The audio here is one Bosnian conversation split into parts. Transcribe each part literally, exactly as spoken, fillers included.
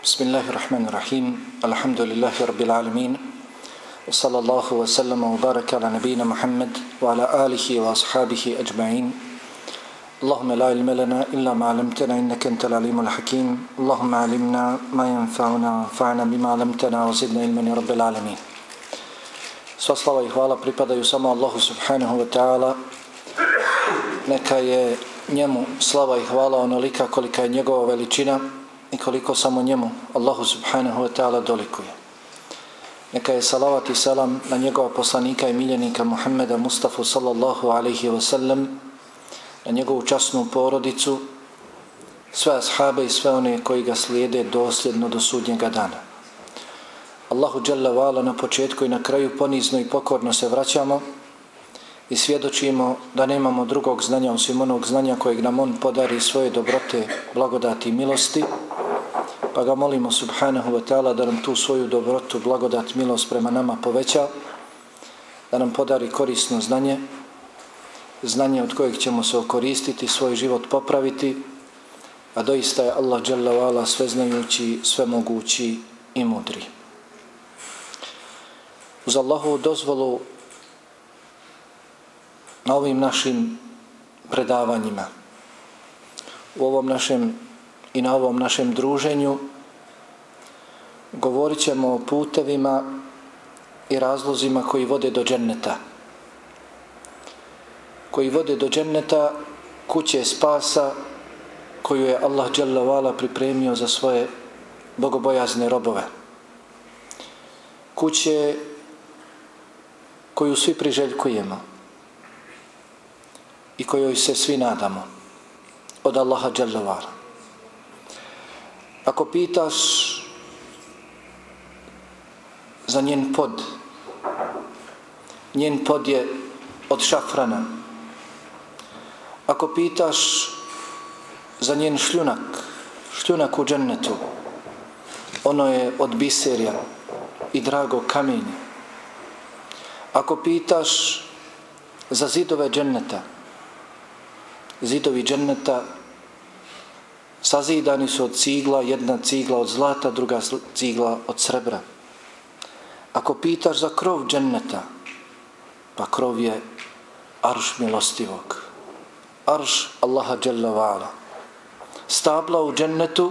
Bismillahirrahmanirrahim. Alhamdulillahi rabbil alamin. Wa sallallahu wa sallama wa baraka ala nabina Muhammad wa ala alihi wa ashabihi ajma'in. Allahumma la ilma lana illa ma 'allamtana innaka antal alimul hakim. Allahumma 'allimna ma yanfa'una wanfa'na bima 'allamtana wa zidna ilman ya rabbil alamin. Sva slava i hvala pripadaju samo Allahu subhanahu wa ta'ala. Neka je njemu slava i hvala onolika kolika je njegova veličina i koliko samo njemu Allahu subhanahu wa ta'ala dolikuje. Neka je salavat i salam na njegova poslanika i miljenika Muhammeda Mustafa sallallahu alaihi wa sallam, na njegovu časnu porodicu, sve ashabe i sve one koji ga slijede dosljedno do sudnjega dana. Allahu dželle ve ala na početku i na kraju ponizno i pokorno se vraćamo i svjedočimo da nemamo drugog znanja osim onog znanja kojeg nam on podari svoje dobrote, blagodati i milosti, pa ga molimo subhanahu wa ta'ala da nam tu svoju dobrotu, blagodat, milost prema nama poveća, da nam podari korisno znanje, znanje od kojeg ćemo se okoristiti, svoj život popraviti, a doista je Allah dželle ve ala sveznajući, svemogući i mudri. Uz Allahovu dozvolu na ovim našim predavanjima, u ovom našem i na ovom našem druženju govorit ćemo o putevima i razlozima koji vode do dženneta. Koji vode do dženneta, kuće spasa koju je Allah dželle ve ala pripremio za svoje bogobojazne robove. Kuće koju svi priželjkujemo i kojoj se svi nadamo od Allaha dželle ve ala. Ako pitaš za njen pod, njen pod je od šafrana. Ako pitaš za njen šljunak, šljunak u džennetu, ono je od biserja i dragog kamenja. Ako pitaš za zidove dženneta, zidovi dženneta sazidani su od cigla, jedna cigla od zlata, druga cigla od srebra. Ako pitaš za krov dženneta, pa krov je arš milostivog, arš Allaha dželle ve ala. Stabla u džennetu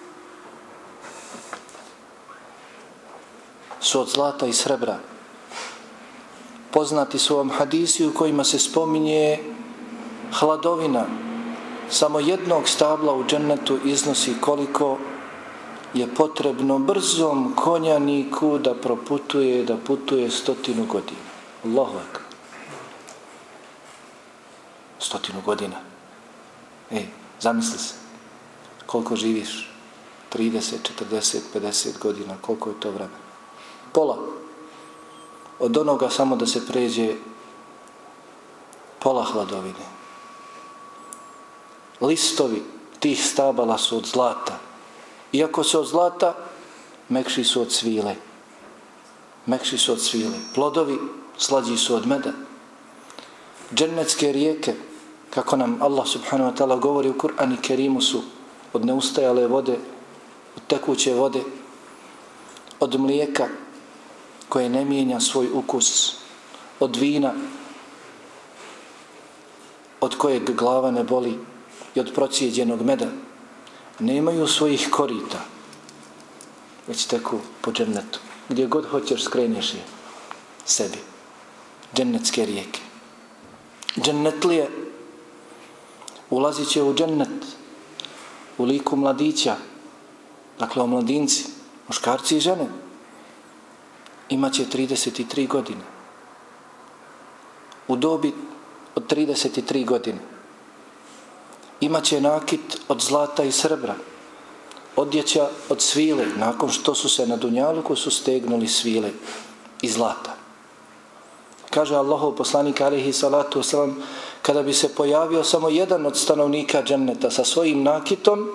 su od zlata i srebra. Poznati su vam hadisi u kojima se spominje hladovina samo jednog stabla u džennetu iznosi koliko je potrebno brzom konjaniku da proputuje, da putuje stotinu godina. Allahu akbar. Stotinu godina. Ej, zamisli se. Koliko živiš? trideset, četrdeset, pedeset godina. Koliko je to vremena? Pola. Od onoga samo da se pređe pola hladovine. Listovi tih stabala su od zlata. Iako su od zlata, mekši su od svile. Mekši su od svile. Plodovi slađi su od meda. Džennetske rijeke, kako nam Allah subhanahu wa ta'ala govori u Kur'anu Kerimu, su od neustajale vode, od tekuće vode, od mlijeka koje ne mijenja svoj ukus, od vina od kojeg glava ne boli i od procijeđenog meda. Nemaju svojih korita, već teku po džennetu. Gdje god hoćeš skreneš je sebi. Džennetske rijeke. Džennetlije ulazit će u džennet u liku mladića, dakle o mladinci, muškarci i žene. Imaće trideset tri godine. U dobi od trideset tri godine. Imaće nakit od zlata i srebra, odjeća od svile, nakon što su se na dunjaluku su stegnuli svile i zlata. Kaže Allahov poslanik alejhi salatu vesselam, kada bi se pojavio samo jedan od stanovnika dženneta sa svojim nakitom,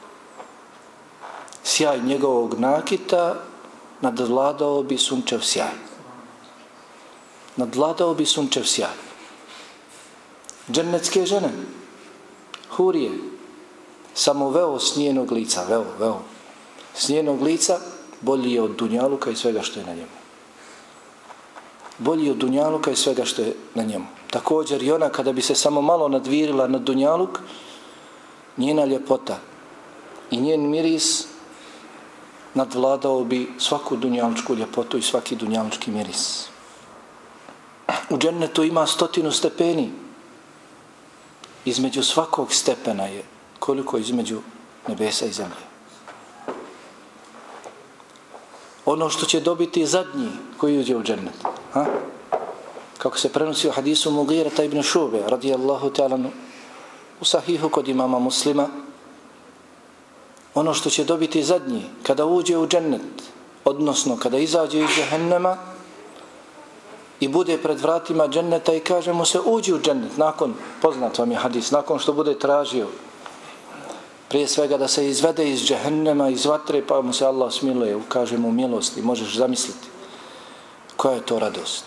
sjaj njegovog nakita nadvladao bi sunčev sjaj. Nadvladao bi sunčev sjaj. Džennetske žene, hurije, samo veo s njenog lica, veo, veo, s njenog lica bolji je od dunjaluka i svega što je na njemu. Bolji je od dunjaluka i svega što je na njemu. Također i ona kada bi se samo malo nadvirila na dunjaluk, njena ljepota i njen miris nadvladao bi svaku dunjalučku ljepotu i svaki dunjalučki miris. U džennetu ima stotinu stepeni. Između svakog stepena je koliko između nebesa i zemlje. Ono što će dobiti zadnji koji uđe u džennet. Ha? Kako se prenosi u hadisu Mugirata ibn Šube, radijallahu ta'ala, u sahihu kod imama Muslima, ono što će dobiti zadnji kada uđe u džennet, odnosno kada izađe iz džehennema i bude pred vratima dženneta i kaže mu se uđi u džennet, nakon, poznat vam je hadis, nakon što bude tražio prije svega da se izvede iz džehennema, iz vatre, pa mu se Allah smiluje, ukaže mu milost i možeš zamisliti koja je to radost.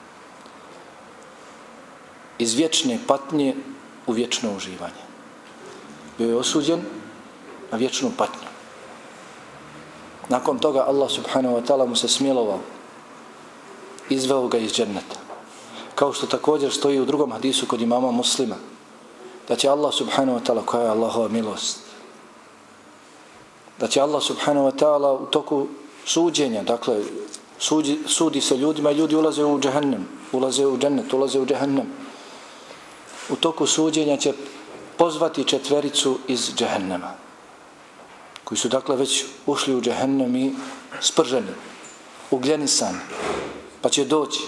Iz vječne patnje u vječno uživanje. Bio je osuđen na vječnu patnju. Nakon toga Allah subhanahu wa ta'ala mu se smilovao, izveo ga iz dženneta. Kao što također stoji u drugom hadisu kod imama Muslima, da će Allah subhanahu wa ta'ala, koja je Allahova milost, da će Allah subhanahu wa ta'ala u toku suđenja, dakle sudi, sudi se ljudima i ljudi ulaze u džehennem, ulaze u džennet, ulaze u džehennem. U toku suđenja će pozvati četvericu iz džehennema, koji su dakle već ušli u džehennem i sprženi, ugljenisani, pa će doći.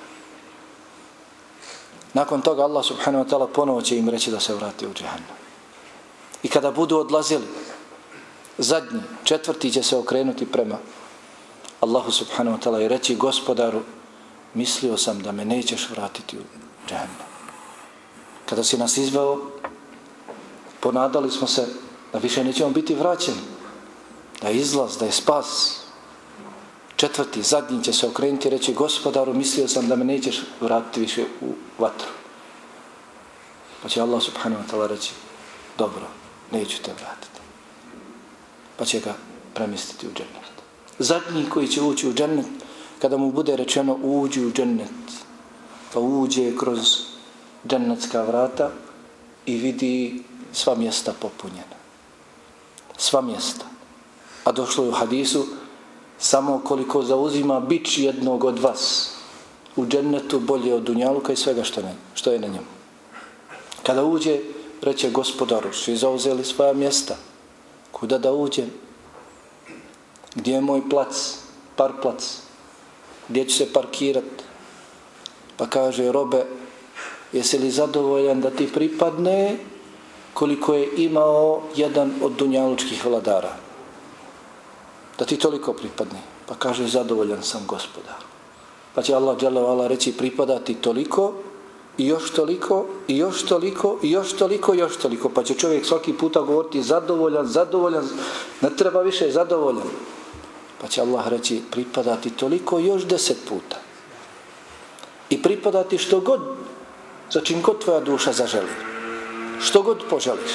Nakon toga Allah subhanahu wa ta'ala ponovo će im reći da se vrati u džehennem. I kada budu odlazili, zadnji, četvrti će se okrenuti prema Allahu subhanahu wa ta'ala i reći: Gospodaru, mislio sam da me nećeš vratiti u džehennem. Kada si nas izveo, ponadali smo se da više nećemo biti vraćeni, da je izlaz, da je spas. Četvrti, zadnji će se okrenuti i reći: Gospodaru, mislio sam da me nećeš vratiti više u vatru. Pa će Allah subhanahu wa ta'ala reći: dobro, neću te vratiti. Pa će ga premjestiti u džennet. Zadnji koji će ući u džennet, kada mu bude rečeno uđi u džennet, pa uđe kroz džennetska vrata i vidi sva mjesta popunjena. Sva mjesta. A došlo je u hadisu: samo koliko zauzima bič jednog od vas u džennetu bolje od dunjaluka i svega što, ne, što je na njemu. Kada uđe, reće: Gospodaru, svi zauzeli svoja mjesta. Kuda da uđem? Gdje je moj plac? Parplac? Gdje ću se parkirati? Pa kaže: robe, jesi li zadovoljan da ti pripadne koliko je imao jedan od dunjalučkih vladara? Da ti toliko pripadne? Pa kaže: zadovoljan sam, Gospodar. Pa će Allah dželle ve ala reći: pripada ti toliko i još toliko i još toliko i još toliko i još toliko. Pa će čovjek svaki puta govoriti: zadovoljan, zadovoljan, ne treba više, zadovoljan. Pa će Allah reći: pripada ti toliko još deset puta. I pripada ti što god, za čim god tvoja duša zaželi, što god poželiš.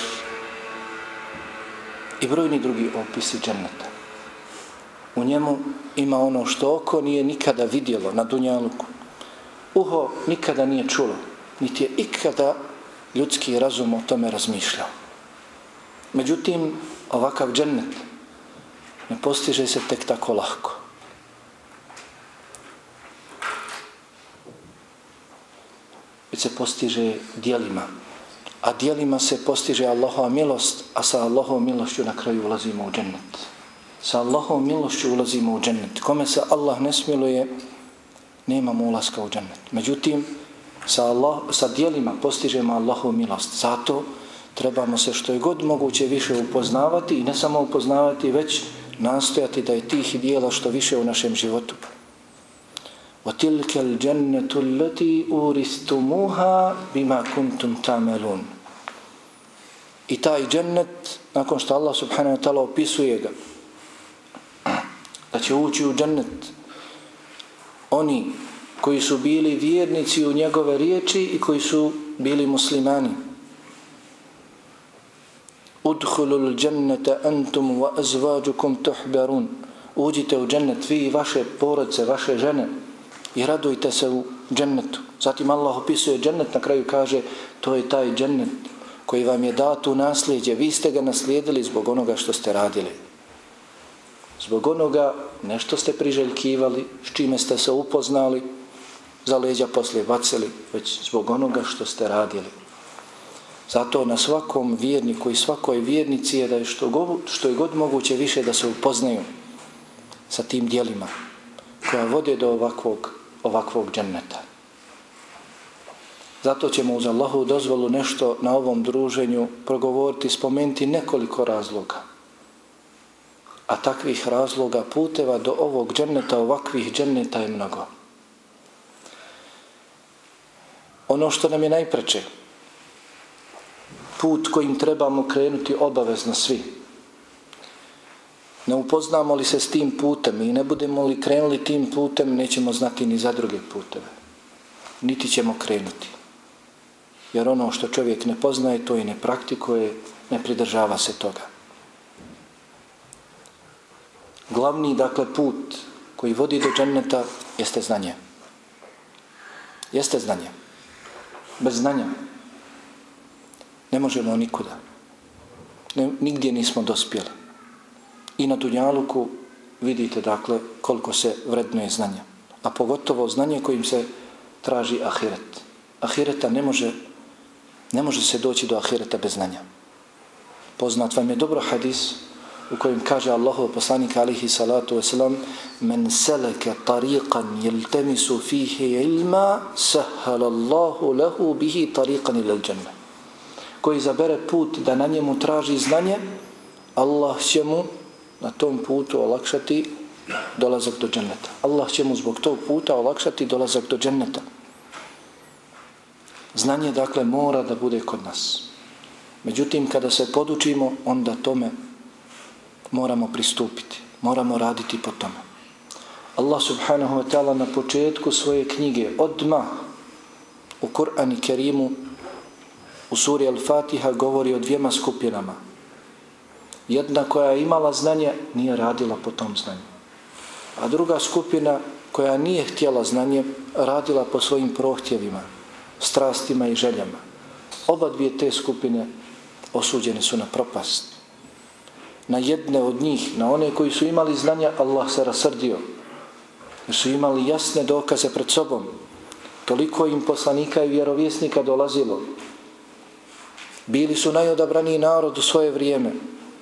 I brojni drugi opisi dženneta. U njemu ima ono što oko nije nikada vidjelo na dunjaluku, uho nikada nije čulo, niti je ikada ljudski razum o tome razmišljao. Međutim, ovakav džennet ne postiže se tek tako lako. Već se postiže djelima. A djelima se postiže Allahova milost, a sa Allahovom milošću na kraju ulazimo u džennet. Sa Allahovom milošću ulazimo u džennet. Kome se Allah ne smiluje, nemamo ulaska u džennet. Međutim, sa, Allah, sa djelima postižemo Allahovu milost. Zato trebamo se što je god moguće više upoznavati i ne samo upoznavati, već nastojati da je tih djela što više u našem životu. وَتِلْكَ الْجَنَّةُ الَّتِي أُورِثْتُمُوهَا بِمَا كُنْتُمْ تَعْمَلُونَ. I taj džennet, nakon što Allah subhanahu wa ta'ala opisuje ga, da će ući u džennet oni koji su bili vjernici u njegove riječi i koji su bili muslimani. Udhulul džennete antum wa azvađukum tuhbarun. Uđite u džennet, vi i vaše porodice, vaše žene, i radujte se u džennetu. Zatim Allah opisuje džennet, na kraju kaže, to je taj džennet koji vam je dat u nasljeđe. Vi ste ga naslijedili zbog onoga što ste radili. Zbog onoga nešto ste priželjkivali, s čime ste se upoznali, za leđa poslije bacili, već zbog onoga što ste radili. Zato na svakom vjerniku i svakoj vjernici je da je što, go, što je god moguće više da se upoznaju sa tim djelima koja vode do ovakvog, ovakvog dženneta. Zato ćemo uz Allahu dozvolu nešto na ovom druženju progovoriti, spomenuti nekoliko razloga. A takvih razloga, puteva do ovog dženneta, ovakvih dženneta je mnogo. Ono što nam je najpreče, put kojim trebamo krenuti obavezno svi. Ne upoznamo li se s tim putem i ne budemo li krenuli tim putem, nećemo znati ni za druge puteve. Niti ćemo krenuti. Jer ono što čovjek ne poznaje, to i ne praktikuje, ne pridržava se toga. Glavni, dakle, put koji vodi do dženneta jeste znanje. Jeste znanje. Bez znanja ne možemo nikuda. Ne, nigdje nismo dospjeli. I na dunjaluku vidite, dakle, koliko se vrednuje znanja. A pogotovo znanje kojim se traži ahiret. Ahireta ne može, ne može se doći do ahireta bez znanja. Poznat vam je dobro hadis u kojem kaže Allahov poslanik alihi salatu wasalam: men seleke tariqan jeltemisu fihi ilma sahhala Allahu lahu bihi tariqan ilal dženne. Koji zabere put da na njemu traži znanje, Allah će mu na tom putu olakšati dolazak do dženneta. Allah će mu zbog tog puta olakšati dolazak do dženneta. Znanje, dakle, mora da bude kod nas. Međutim, kada se podučimo, onda tome moramo pristupiti. Moramo raditi po tome. Allah subhanahu wa ta'ala na početku svoje knjige, odmah u Kur'anu Kerimu, u suri Al-Fatiha, govori o dvijema skupinama. Jedna koja je imala znanje, nije radila po tom znanju. A druga skupina koja nije htjela znanje, radila po svojim prohtjevima, strastima i željama. Oba dvije te skupine osuđene su na propast. Na jedne od njih, na one koji su imali znanja, Allah se rasrdio. Jer su imali jasne dokaze pred sobom. Toliko im poslanika i vjerovjesnika dolazilo. Bili su najodabraniji narod u svoje vrijeme.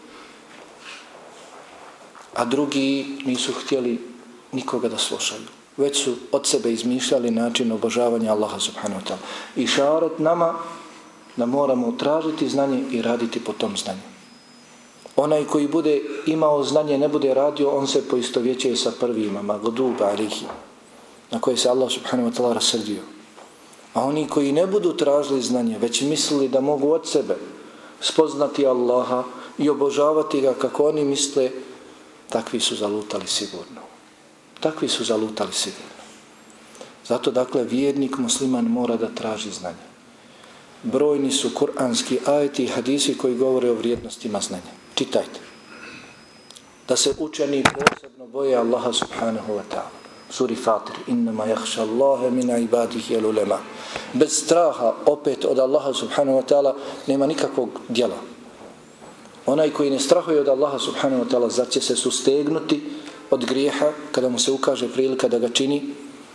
A drugi nisu htjeli nikoga da slušaju. Već su od sebe izmišljali način obožavanja Allaha subhanahu wa ta'ala. I šaret nama da moramo tražiti znanje i raditi po tom znanju. Onaj koji bude imao znanje, ne bude radio, on se poistovjećuje sa prvima, magduba alihi, na koje se Allah subhanahu wa ta'ala rasrdio. A oni koji ne budu tražili znanje, već mislili da mogu od sebe spoznati Allaha i obožavati ga kako oni misle, takvi su zalutali sigurno. Takvi su zalutali sigurno. Zato, dakle, vjernik musliman mora da traži znanje. Brojni su kuranski ajeti i hadisi koji govore o vrijednostima znanja. Čitajte. Da se učeni posebno boje Allaha subhanahu wa ta'ala. Suri Fatir: innama yakhsha Allaha min ibadihi al-ulama. Bez straha opet od Allaha subhanahu wa ta'ala nema nikakvog djela. Onaj koji ne strahuje od Allaha subhanahu wa ta'ala, zar će se sustegnuti od grijeha kada mu se ukaže prilika da ga čini?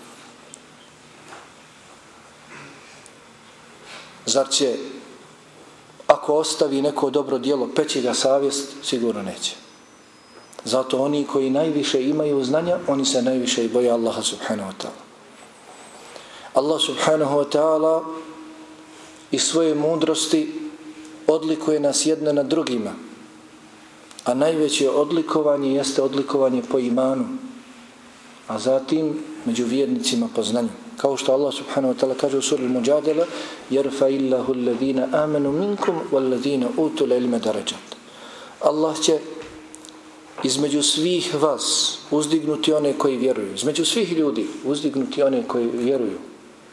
Zar će, ako ostavi neko dobro djelo, peći ga savjest? Sigurno neće. Zato oni koji najviše imaju znanja, oni se najviše i boje Allaha subhanahu wa ta'ala. Allah subhanahu wa ta'ala iz svoje mudrosti odlikuje nas jedne na drugima. A najveće odlikovanje jeste odlikovanje po imanu. A zatim među vjernicima po znanju. Kao što Allah subhanahu wa ta'ala kaže u suri Al-Mujadala: يَرْفَ إِلَّهُ الَّذِينَ آمَنُوا مِنْكُمْ وَالَّذِينَ أُوتُوا الْعِلْمَ دَرَجَاتٍ. Allah će između svih vas uzdignuti one koji vjeruju. Između svih ljudi uzdignuti one koji vjeruju.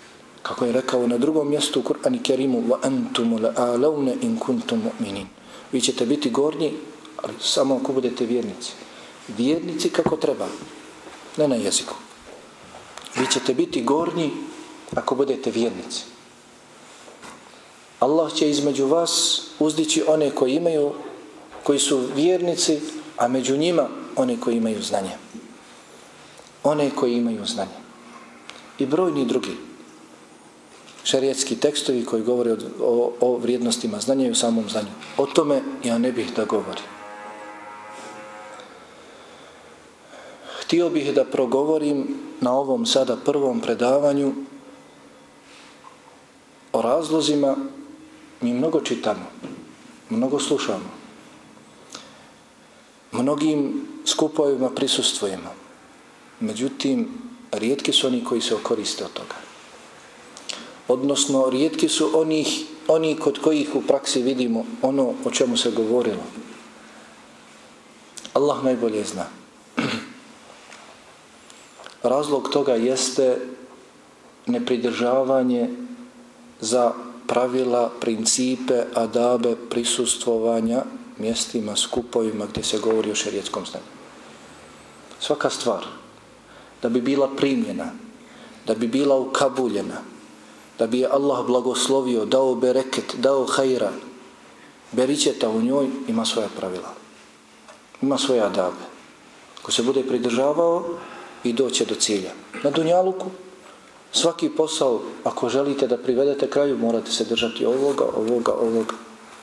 Kako je rekao na drugom mjestu u Kur'anu Kerimu: وَأَنْتُمُ لَآلَوْنَ إِنْ كُنْتُمْ مُؤْمِنِينَ. Vi ćete biti gornji, ali samo ako budete vjernici. Vjernici kako treba, ne na jeziku. Vi ćete biti gornji ako budete vjernici. Allah će između vas uzdići one koji imaju, koji su vjernici, a među njima one koji imaju znanje. One koji imaju znanje. I brojni drugi šerijatski tekstovi koji govore o, o, o vrijednostima znanja i o samom znanju. O tome ja ne bih da govorim. Htio bih da progovorim na ovom sada prvom predavanju o razlozima. Mi mnogo čitamo, mnogo slušamo, mnogim skupovima prisustvujemo. Međutim, rijetki su oni koji se okoriste od toga. Odnosno, rijetki su onih, oni kod kojih u praksi vidimo ono o čemu se govorilo. Allah najbolje zna. Razlog toga jeste nepridržavanje za pravila, principe, adabe, prisustvovanja mjestima, skupovima gdje se govori o šerijetskom znanju. Svaka stvar da bi bila primljena, da bi bila ukabuljena, da bi je Allah blagoslovio, dao bereket, dao hajra, beričeta u njoj, ima svoja pravila. Ima svoje adabe. Ko se bude pridržavao i doće do cilja. Na dunjaluku svaki posao, ako želite da privedete kraju, morate se držati ovoga, ovoga, ovoga.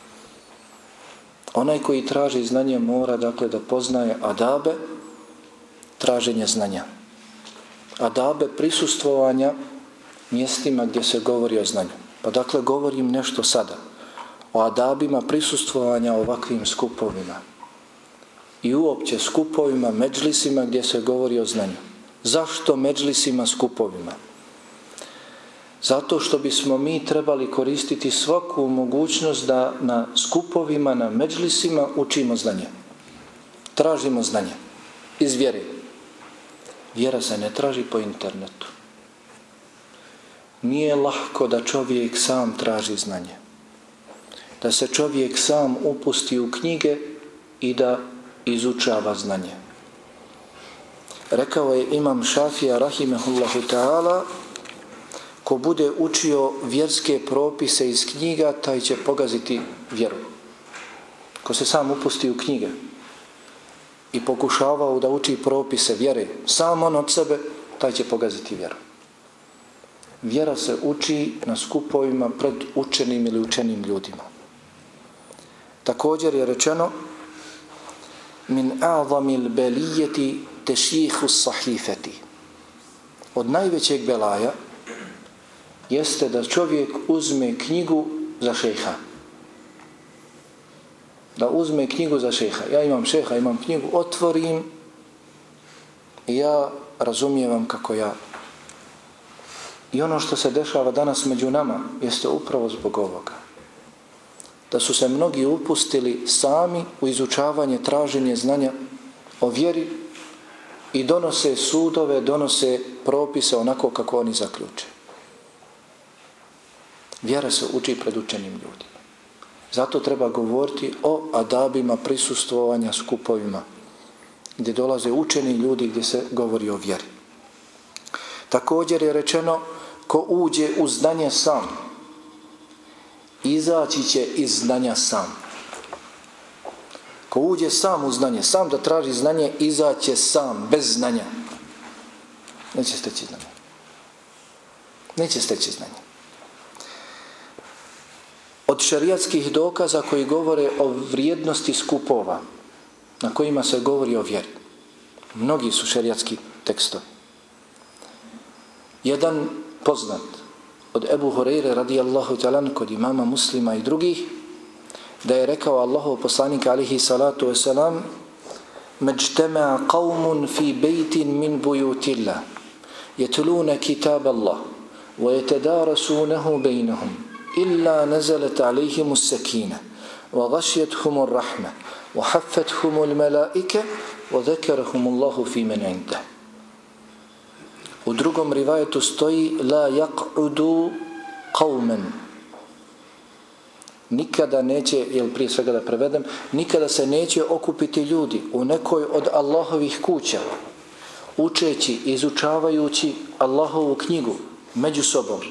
Onaj koji traži znanje mora, dakle, da poznaje adabe traženja znanja. Adabe prisustvovanja mjestima gdje se govori o znanju. Pa dakle, govorim nešto sada o adabima prisustvovanja ovakvim skupovima. I uopće skupovima, medžlisima gdje se govori o znanju. Zašto medžlisima, skupovima? Zato što bismo mi trebali koristiti svaku mogućnost da na skupovima, na medžlisima učimo znanje. Tražimo znanje iz vjere. Vjera se ne traži po internetu. Nije lahko da čovjek sam traži znanje. Da se čovjek sam upusti u knjige i da izučava znanje. Rekao je imam Šafija rahimehullahu ta'ala, ko bude učio vjerske propise iz knjiga, taj će pogaziti vjeru. Ko se sam upusti u knjige i pokušavao da uči propise vjere sam on od sebe, taj će pogaziti vjeru. Vjera se uči na skupovima pred učenim ili učenim ljudima. Također je rečeno min a'zamil belijeti tešjihu sahifeti. Od najvećeg belaja jeste da čovjek uzme knjigu za šejha. Da uzme knjigu za šejha. Ja imam šejha, imam knjigu, otvorim i ja razumijevam kako ja. I ono što se dešava danas među nama jeste upravo zbog ovoga. Da su se mnogi upustili sami u izučavanje, traženje znanja o vjeri i donose sudove, donose propise onako kako oni zaključe. Vjera se uči pred učenim ljudima. Zato treba govoriti o adabima prisustvovanja skupovima gdje dolaze učeni ljudi, gdje se govori o vjeri. Također je rečeno ko uđe u znanje sam, izaći će iz znanja sam. Ko uđe sam u znanje, sam da traži znanje, izaće sam, bez znanja. Neće steći znanje. Neće steći znanje. Od šerijatskih dokaza koji govore o vrijednosti skupova, na kojima se govori o vjeri. Mnogi su šerijatski tekstovi. Jedan poznat od Ebu Hureyre radijallahu ta'ala kod imama Muslima i drugih, da je rekao Allahov poslanik alihi salatu wasalam međtema'a qawmun fi bejtin min bujutillah jetluna kitab Allah wa yatadarasunahu bejnahum illa nazalat alihim as-sakina wa ghashiyatuhum ar-rahma wa haffatuhum al-malaika wa dhakarahum Allahu fi man 'indah. U drugom rivajetu stoji la yaq'udu qawman nikada neće, ili prije svega da prevedem, nikada se neće okupiti ljudi u nekoj od Allahovih kuća, učeći, izučavajući Allahovu knjigu među sobom,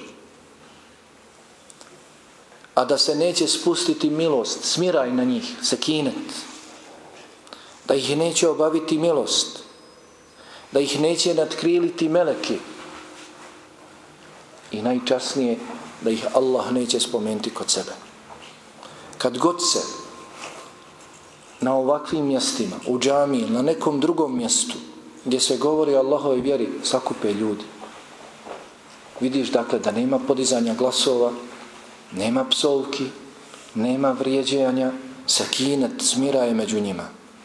a da se neće spustiti milost, smiraj na njih, sekinet, da ih neće obaviti milost, da ih neće nadkriliti meleki i najčasnije da ih Allah neće spomenuti kod sebe. Kad god se na ovakvim mjestima, u džamiji, na nekom drugom mjestu gdje se govori o Allahovoj vjeri, sakupe ljudi, vidiš dakle da nema podizanja glasova, nema psovki, nema vrijeđanja, sakinet, smira je među njima.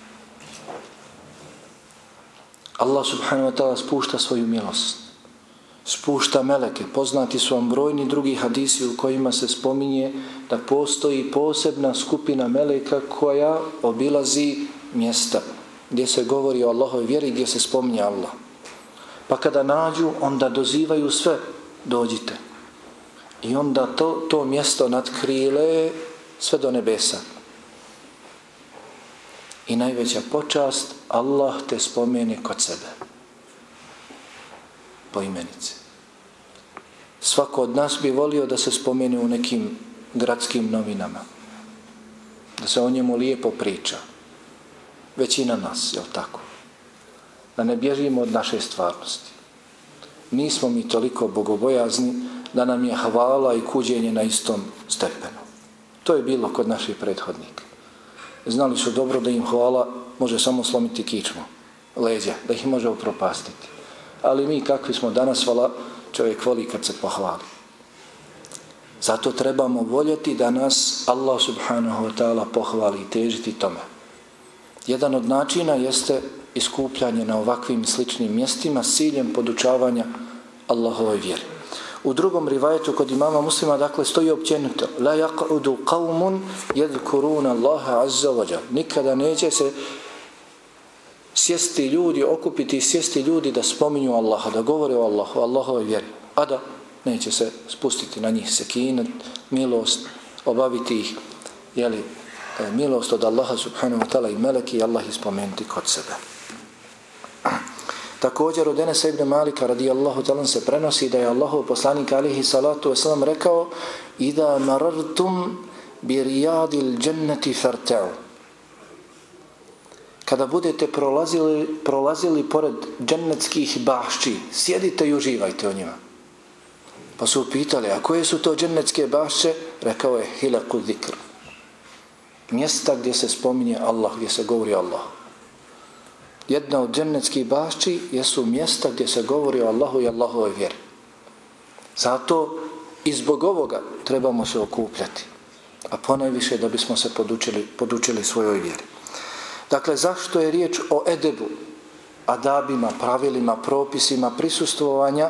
Allah subhanahu wa ta'ala spušta svoju milost, spušta meleke. Poznati su vam brojni drugi hadisi u kojima se spominje da postoji posebna skupina meleka koja obilazi mjesta gdje se govori o Allahovoj vjeri, gdje se spominje Allah. Pa kada nađu, onda dozivaju sve, dođite. I onda to, to mjesto nadkrile sve do nebesa. I najveća počast, Allah te spomene kod sebe. Po imenici. Svako od nas bi volio da se spomene u nekim gradskim novinama. Da se o njemu lijepo priča. Većina nas, jel tako? Da ne bježimo od naše stvarnosti. Nismo mi toliko bogobojazni da nam je hvala i kuđenje na istom stepenu. To je bilo kod naših prethodnika. Znali su dobro da im hvala može samo slomiti kičmu, leđa, da ih može upropastiti. Ali mi kakvi smo danas, hvala, čovjek voli kad se pohvali. Zato trebamo voljeti da nas Allah subhanahu wa ta'ala pohvali i težiti tome. Jedan od načina jeste iskupljanje na ovakvim sličnim mjestima s ciljem podučavanja Allahovoj vjeri. U drugom rivajetu kod imama Muslima dakle stoji općenito: la yaq'udu qawmun yadhkuruna Allaha azza wa jalla. Nikada neće se sjesti ljudi, okupiti i sjesti ljudi da spominju Allaha, da govore o Allahu, o Allahovoj vjeri, a da neće se spustiti na njih sekinet, milost, obaviti ih, jeli, milost od Allaha subhanahu wa ta'ala i meleki i Allah ispomenuti kod sebe. Također od Enesa ibn Malika radijallahu ta'ala se prenosi da je Allahov poslanik alihi salatu wasalam rekao: Ida marartum bi rijadil dženneti farta'u. Kada budete prolazili, prolazili pored džennetskih bašči, sjedite i uživajte o njima. Pa su pitali, a koje su to džennetske bašče? Rekao je: hilaku zikr. Mjesta gdje se spominje Allah, gdje se govori Allah. Jedna od džennetskih bašči jesu mjesta gdje se govori o Allahu i Allahovoj vjeri. Zato i zbog ovoga trebamo se okupljati, a ponajviše da bismo se podučili, podučili svojoj vjeri. Dakle, zašto je riječ o edebu, adabima, pravilima, propisima prisustvovanja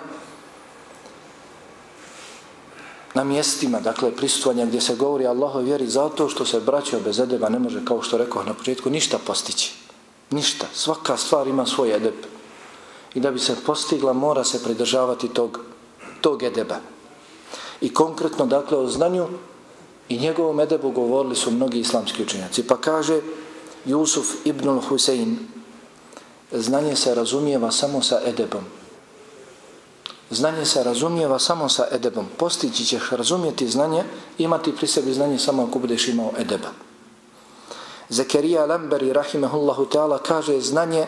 na mjestima, dakle prisustvovanja gdje se govori o Allahovoj vjeri? Zato što se, braćo, bez edeba ne može, kao što rekao na početku, ništa postići. Ništa. Svaka stvar ima svoj edeb. I da bi se postigla, mora se pridržavati tog, tog edeba. I konkretno, dakle, o znanju i njegovom edebu govorili su mnogi islamski učenjaci. Pa kaže Jusuf ibn Husein: znanje se razumijeva samo sa edebom. Znanje se razumijeva samo sa edebom. Postići ćeš razumjeti znanje, imati pri sebi znanje samo ako budeš imao edeba. Zakarija Lamberi rahimahullahu ta'ala kaže: znanje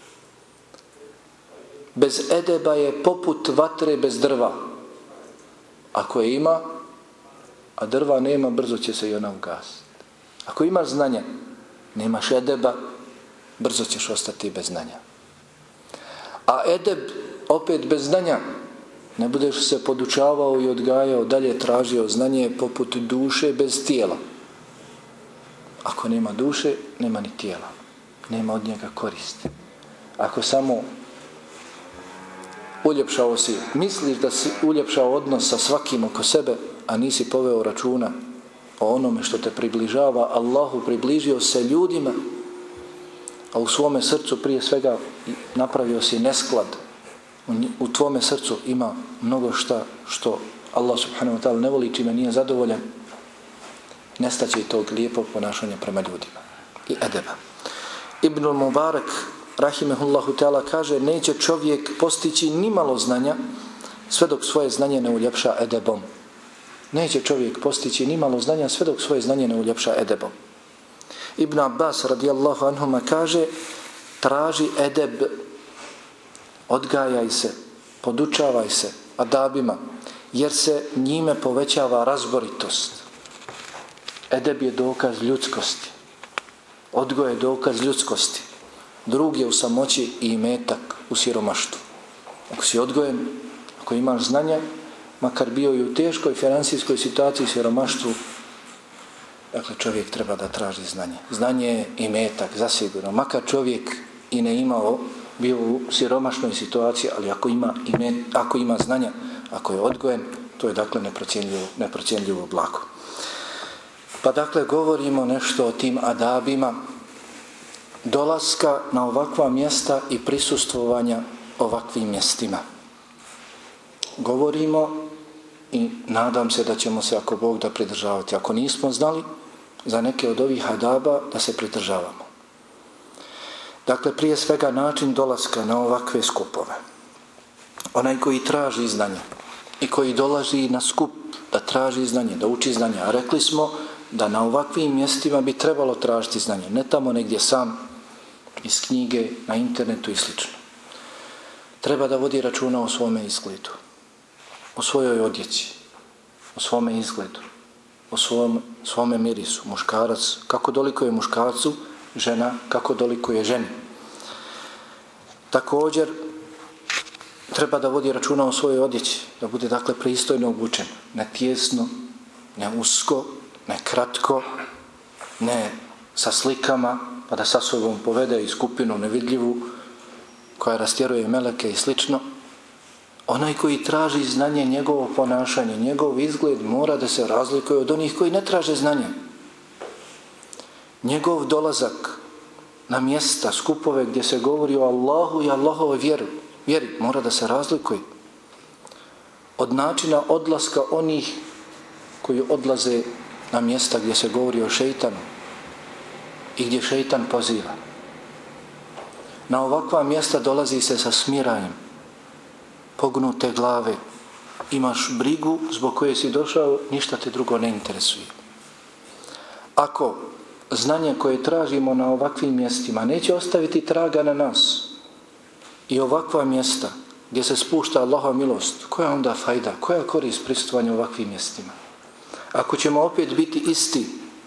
bez edeba je poput vatre bez drva. Ako je ima, a drva nema, brzo će se i ona ugasiti. Ako imaš znanje, nemaš edeba, brzo ćeš ostati bez znanja. A edeb, opet bez znanja, ne budeš se podučavao i odgajao, dalje tražio znanje poput duše bez tijela. Ako nema duše, nema ni tijela. Nema od njega koristi. Ako samo uljepšao si, misliš da si uljepšao odnos sa svakim oko sebe, a nisi poveo računa o onome što te približava Allahu, približio se ljudima, a u svome srcu prije svega napravio si nesklad. U tvome srcu ima mnogo šta što Allah subhanahu wa ta'ala ne voli, čime nije zadovoljan. nestaće i tog lijepog ponašanja prema ljudima i edeba. Ibnul Mubarak rahimehullahu ta'ala kaže, neće čovjek postići ni malo znanja sve dok svoje znanje ne uljepša edebom. Neće čovjek postići ni malo znanja sve dok svoje znanje ne uljepša edebom. Ibn Abbas radijallahu anhuma kaže, traži edeb, odgajaj se, podučavaj se adabima, jer se njime povećava razboritost. Edeb je dokaz ljudskosti. Odgoj je dokaz ljudskosti. Drug je u samoći i imetak u siromaštvu. Ako si odgojen, ako imaš znanja, makar bio i u teškoj financijskoj situaciji siromaštvu, dakle čovjek treba da traži znanje. Znanje je imetak, zasigurno. Makar čovjek i ne imao, bio u siromašnoj situaciji, ali ako ima, imet, ako ima znanja, ako je odgojen, to je dakle neprocjenljivo, neprocjenljivo blago. Pa dakle govorimo nešto o tim adabima dolaska na ovakva mjesta i prisustvovanja ovakvim mjestima. Govorimo i nadam se da ćemo se, ako Bog da, pridržavati. Ako nismo znali za neke od ovih adaba, da se pridržavamo. Dakle, prije svega način dolaska na ovakve skupove. Onaj koji traži znanje i koji dolazi na skup da traži znanje, da uči znanje. A rekli smo da na ovakvim mjestima bi trebalo tražiti znanje. Ne tamo negdje sam, iz knjige, na internetu i sl. Treba da vodi računa o svome izgledu, o svojoj odjeći, o svome izgledu, o svom, svome mirisu. Muškarac, kako doliko je muškarcu, žena, kako doliko je ženi. Također, treba da vodi računa o svojoj odjeći, da bude dakle pristojno obučen, ne tijesno, ne usko, ne kratko, ne sa slikama, pa da sa sobom povede i skupinu nevidljivu koja rastjeruje meleke i slično. Onaj koji traži znanje, njegovo ponašanje, njegov izgled mora da se razlikuje od onih koji ne traže znanje. Njegov dolazak na mjesta, skupove gdje se govori o Allahu i Allahovoj vjeri, vjeri mora da se razlikuje od načina odlaska onih koji odlaze na mjesta gdje se govori o šeitanu i gdje šeitan poziva. Na ovakva mjesta dolazi se sa smirajem, pognute glave, imaš brigu zbog koje si došao, ništa te drugo ne interesuje. Ako znanje koje tražimo na ovakvim mjestima neće ostaviti traga na nas i ovakva mjesta gdje se spušta Allahova milost, koja onda fajda, koja korist prisustvovanja ovakvim mjestima? Ako ćemo opet biti isti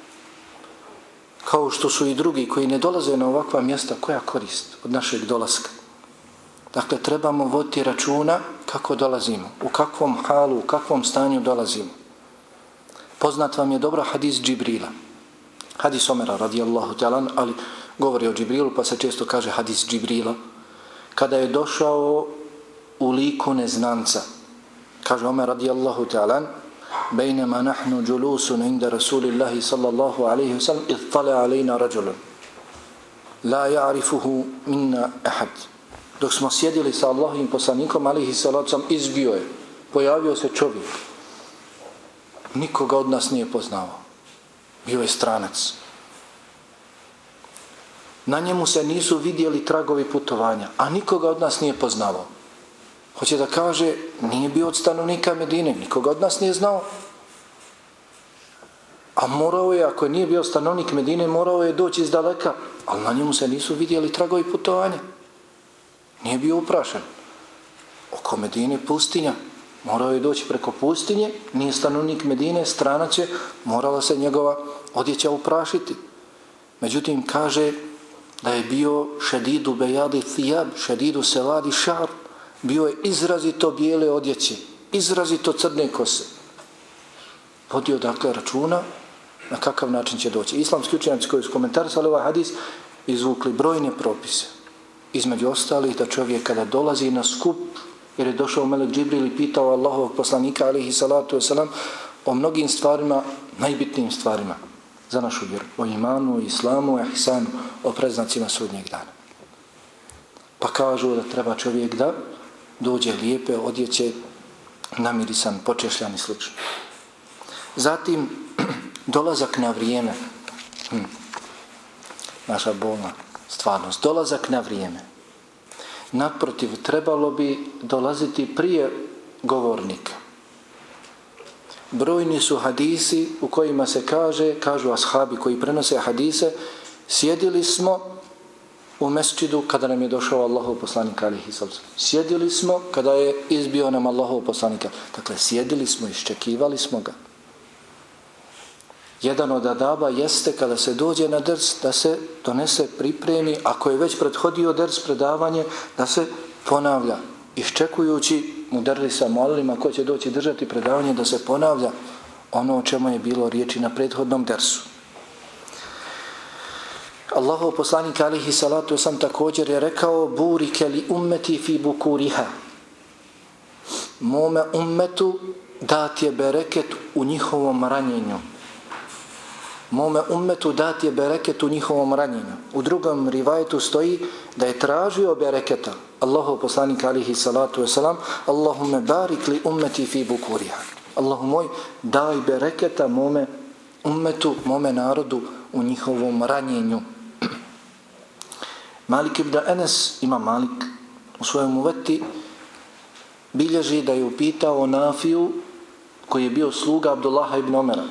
kao što su i drugi koji ne dolaze na ovakva mjesta, koja korist od našeg dolaska? Dakle, trebamo voditi računa kako dolazimo, u kakvom halu, u kakvom stanju dolazimo. Poznat vam je dobro hadis Džibrila. Hadis Omera radijallahu ta'ala, ali govori o Džibrilu, pa se često kaže hadis Džibrila. Kada je došao u liku neznanca, kaže Omer radijallahu ta'ala, بينما نحن جلوس عند رسول الله صلى الله عليه وسلم اطلع علينا رجل لا يعرفه منا أحد. Dok smo sjedili sa Allahovim poslanikom alejhi salatu vesselam, izbio je, pojavio se čovjek. Nikoga od nas nije poznavao. Bio je stranac. Na njemu se nisu vidjeli tragovi putovanja, a nikoga od nas nije poznavao. Hoće da kaže, nije bio od stanovnika Medine, nikoga od nas nije znao. A morao je, ako nije bio stanovnik Medine, morao je doći iz daleka, ali na njemu se nisu vidjeli tragovi putovanja. Nije bio uprašen. Oko Medine pustinja, morao je doći preko pustinje, nije stanovnik Medine, stranac je, morala se njegova odjeća uprašiti. Međutim, kaže da je bio šedidu bejadi thijab, šedidu seladi šar, bio je izrazito bijele odjeće, izrazito crne kose. Vodio dakle računa na kakav način će doći. Islamski učenjaci koji su komentarisali ovaj hadis izvukli brojne propise. Između ostalih da čovjek kada dolazi na skup, jer je došao melek Džibril i pitao Allahovog poslanika alejhi salatu vesselam o mnogim stvarima, najbitnijim stvarima za našu vjeru, o imanu, islamu, ihsanu, o preznacima sudnjeg dana. Pa kažu da treba čovjek da dođe lijepe odjeće, namirisan, počešljan i slično. Zatim, Dolazak na vrijeme. Hm. Naša bolna stvarnost. Dolazak na vrijeme. Naprotiv, trebalo bi dolaziti prije govornika. Brojni su hadisi u kojima se kaže, kažu ashabi koji prenose hadise, sjedili smo u mesčidu kada nam je došao Allahov poslanik alejhi salatu vesselam. Sjedili smo kada je izbio nam Allahov poslanika. Dakle, sjedili smo, iščekivali smo ga. Jedan od adaba jeste kada se dođe na ders da se donese, pripremi, ako je već prethodio ders, predavanje, da se ponavlja. Iščekujući mudarrisa, muallima ko će doći držati predavanje, da se ponavlja ono o čemu je bilo riječi na prethodnom dersu. Allahov poslanik alejhi salatu vesselam također je rekao: burike li ummeti fi bukuriha. Mome ummetu dat je bereket u njihovom ranjenju. Mome ummetu dat je bereket u njihovom ranjenju. U drugom rivajetu stoji da je tražio bereketa. Allahov poslanik alejhi salatu vesselam: Allahumme barik li ummeti fi bukuriha. Allahu moj, daj bereketa mome ummetu, mome narodu u njihovom ranjenju. Malik ibn Anas, ima Malik u svojom uveti, bilježi da je upitao Nafiju, koji je bio sluga Abdullaha ibn Omera.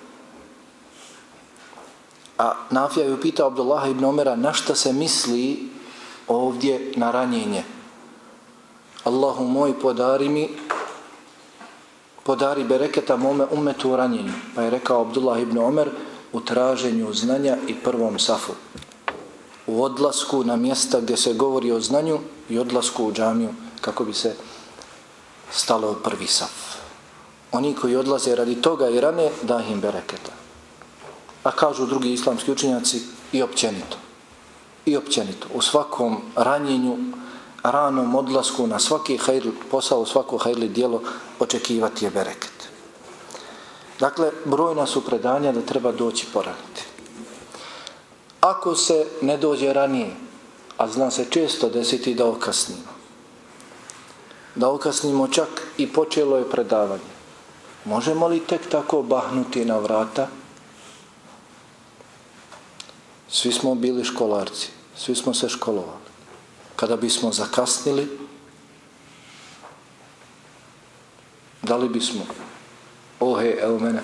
A Nafija je upitao Abdullaha ibn Omera na šta se misli ovdje na ranjenje. Allahu moj, podari mi, podari bereketa mome ummetu u ranjenju. Pa je rekao Abdullah ibn Omer: u traženju znanja i prvom safu. U odlasku na mjesta gdje se govori o znanju i odlasku u džamiju kako bi se stalo u prvi saf. Oni koji odlaze radi toga i rane, da im bereketa. A kažu drugi islamski učenjaci i općenito. I općenito. U svakom ranjenju, ranom odlasku na svaki hajr posao, svako hajrli djelo očekivati je bereket. Dakle, brojna su predanja da treba doći poraniti. Ako se ne dođe ranije, a zna se često desiti da okasnimo, da okasnimo čak i počelo je predavanje, možemo li tek tako bahnuti na vrata? Svi smo bili školarci, svi smo se školovali. Kada bismo zakasnili, da li bismo ohe, evo mene,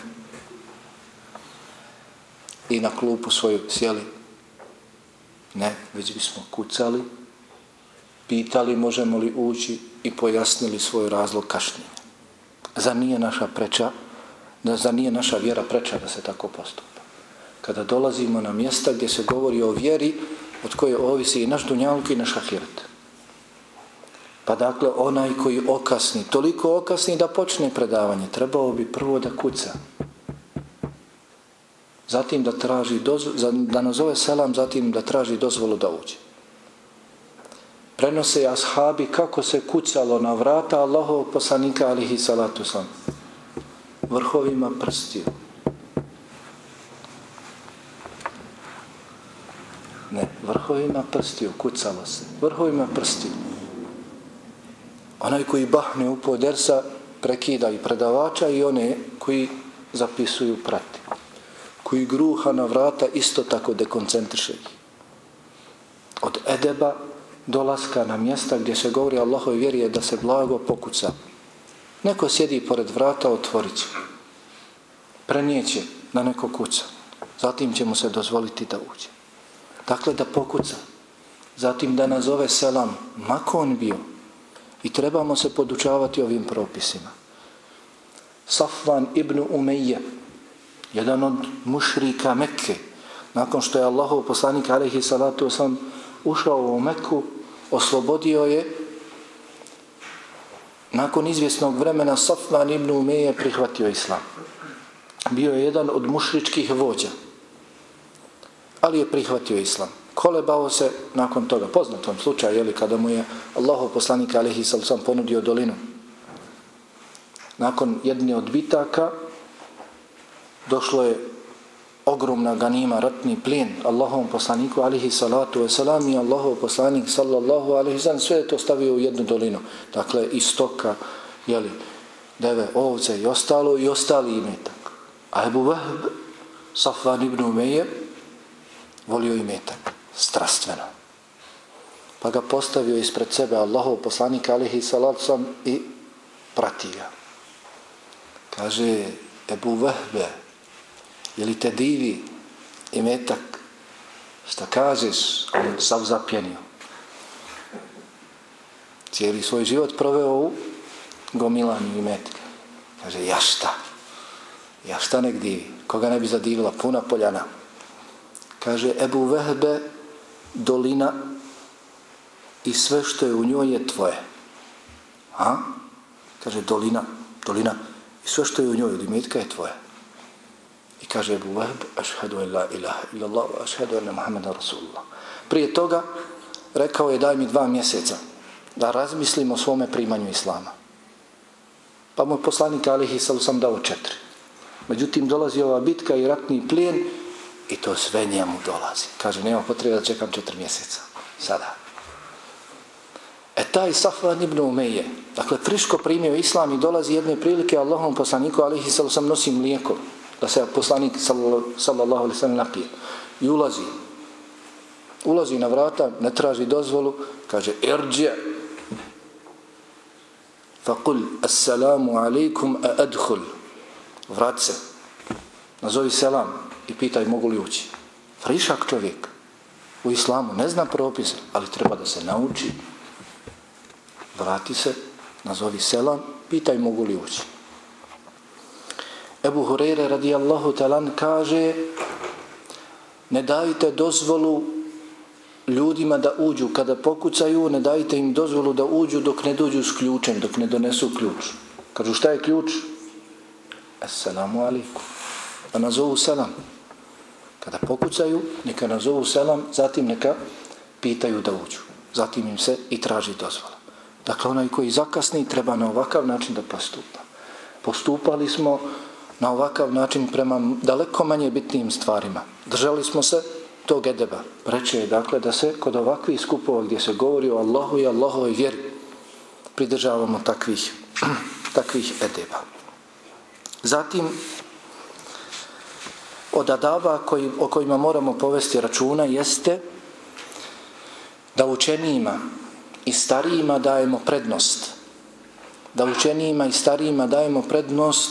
i na klupu svoju sjeli? Ne, već bismo kucali, pitali možemo li ući i pojasnili svoj razlog kašnjenja. Zar nije naša preča, da zar nije naša vjera preča da se tako postupa? Kada dolazimo na mjesta gdje se govori o vjeri od koje ovisi i naš dunjaluk i naš ahiret. Pa dakle, onaj koji okasni, toliko okasni da počne predavanje, trebao bi prvo da kuca. Zatim da traži dozvolu, da nazove selam, zatim da traži dozvolu da uđe. Prenose ashabi kako se kucalo na vrata Allahovog poslanika alejhi salatu vesselam. Vrhovima prstiju. Ne, vrhovima prstiju kucalo se. Vrhovima prstiju. Onaj koji bahne u podersa prekida i predavača i one koji zapisuju, prati. Koji gruha na vrata isto tako dekoncentriše ih. Od edeba dolaska na mjesta gdje se govori Allahove vjeri je da se blago pokuca. Neko sjedi pored vrata, otvorit će. Prenijeće da neko kuca. Zatim će mu se dozvoliti da uđe. Dakle, da pokuca. Zatim da nazove selam, mako on bio. I trebamo se podučavati ovim propisima. Safvan ibn Umejje, jedan od mušrika Mekke, nakon što je Allahov poslanik alejhi salatu vesselam ušao u Mekku, oslobodio je, nakon izvjesnog vremena Safvan ibn Umejje prihvatio islam. Bio je jedan od mušričkih vođa, ali je prihvatio islam. Kolebao se nakon toga, poznatom slučaju, jeli, kada mu je Allahov poslanik alejhi salatu vesselam ponudio dolinu. Nakon jedne od bitaka došlo je ogromna ganima, ratni plijen Allahovom poslaniku alejhi salatu vesselam i Allahov poslanik sallallahu alejhi ve sellem sve je to stavio u jednu dolinu. Dakle, i stoka, jeli, deve, ovce i ostalo i ostali imetak. A Ebu Vehb Safvan ibn Umeje volio imetak, strastveno. Pa ga postavio ispred sebe Allahov poslanik alejhi salatu vesselam i prati ga. Kaže, Ebu Vehbe, je li te divi imetak? Šta kažeš? On sav zapjenio. Cijeli svoj život proveo u gomilanju imetka. Kaže, ja šta? Ja šta nek divi? Koga ne bi zadivila? Puna poljana. Kaže, Ebu Vehbe, dolina i sve što je u njoj je tvoje. A? Kaže, dolina, dolina i sve što je u njoj od imetka je tvoje. I kaže Ebu Vehb, ašhedu en la ilaha illallah, ašhedu ene Muhammeda Rasulullah. Prije toga rekao je, daj mi dva mjeseca da razmislim o svome primanju islama. Pa mu poslanik alejhi salatu vesselam dao četiri. Međutim, dolazi ova bitka i ratni plijen i to sve njemu dolazi. Kaže, nema potrebe da čekam četiri mjeseca. Sada. E taj Safvan ibn Umeje, dakle, friško primio islam i dolazi jedne prilike Allahom poslaniku alejhi salatu vesselam nosi mlijeko, da se poslanik sallallahu alejhi ve sellem napije. I ulazi. Ulazi na vrata, ne traži dozvolu, kaže, irđi. Faqul, assalamu alaikum a adhul. Vrat se. Nazovi selam i pitaj mogu li ući. Frišak čovjek. U islamu ne zna propise, ali treba da se nauči. Vrati se, nazovi selam, pitaj mogu li ući. Ebu Hureyre radijallahu talan kaže, ne dajte dozvolu ljudima da uđu. Kada pokucaju, ne dajte im dozvolu da uđu dok ne dođu s ključem, dok ne donesu ključ. Kažu, šta je ključ? Assalamu alaikum. Pa nazovu selam. Kada pokucaju, neka nazovu selam, zatim neka pitaju da uđu. Zatim im se i traži dozvola. Dakle, onaj koji zakasni treba na ovakav način da postupa. Postupali smo na ovakav način prema daleko manje bitnim stvarima. Držali smo se tog edeba. Reče je, dakle, da se kod ovakvih skupova gdje se govori o Allahu i Allahovoj vjeri pridržavamo takvih, takvih edeba. Zatim, od adaba koji, o kojima moramo povesti računa jeste da učenijima i starijima dajemo prednost. Da učenijima i starijima dajemo prednost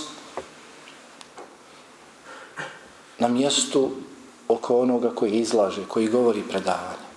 na mjestu oko onoga koji izlaže, koji govori predavanje.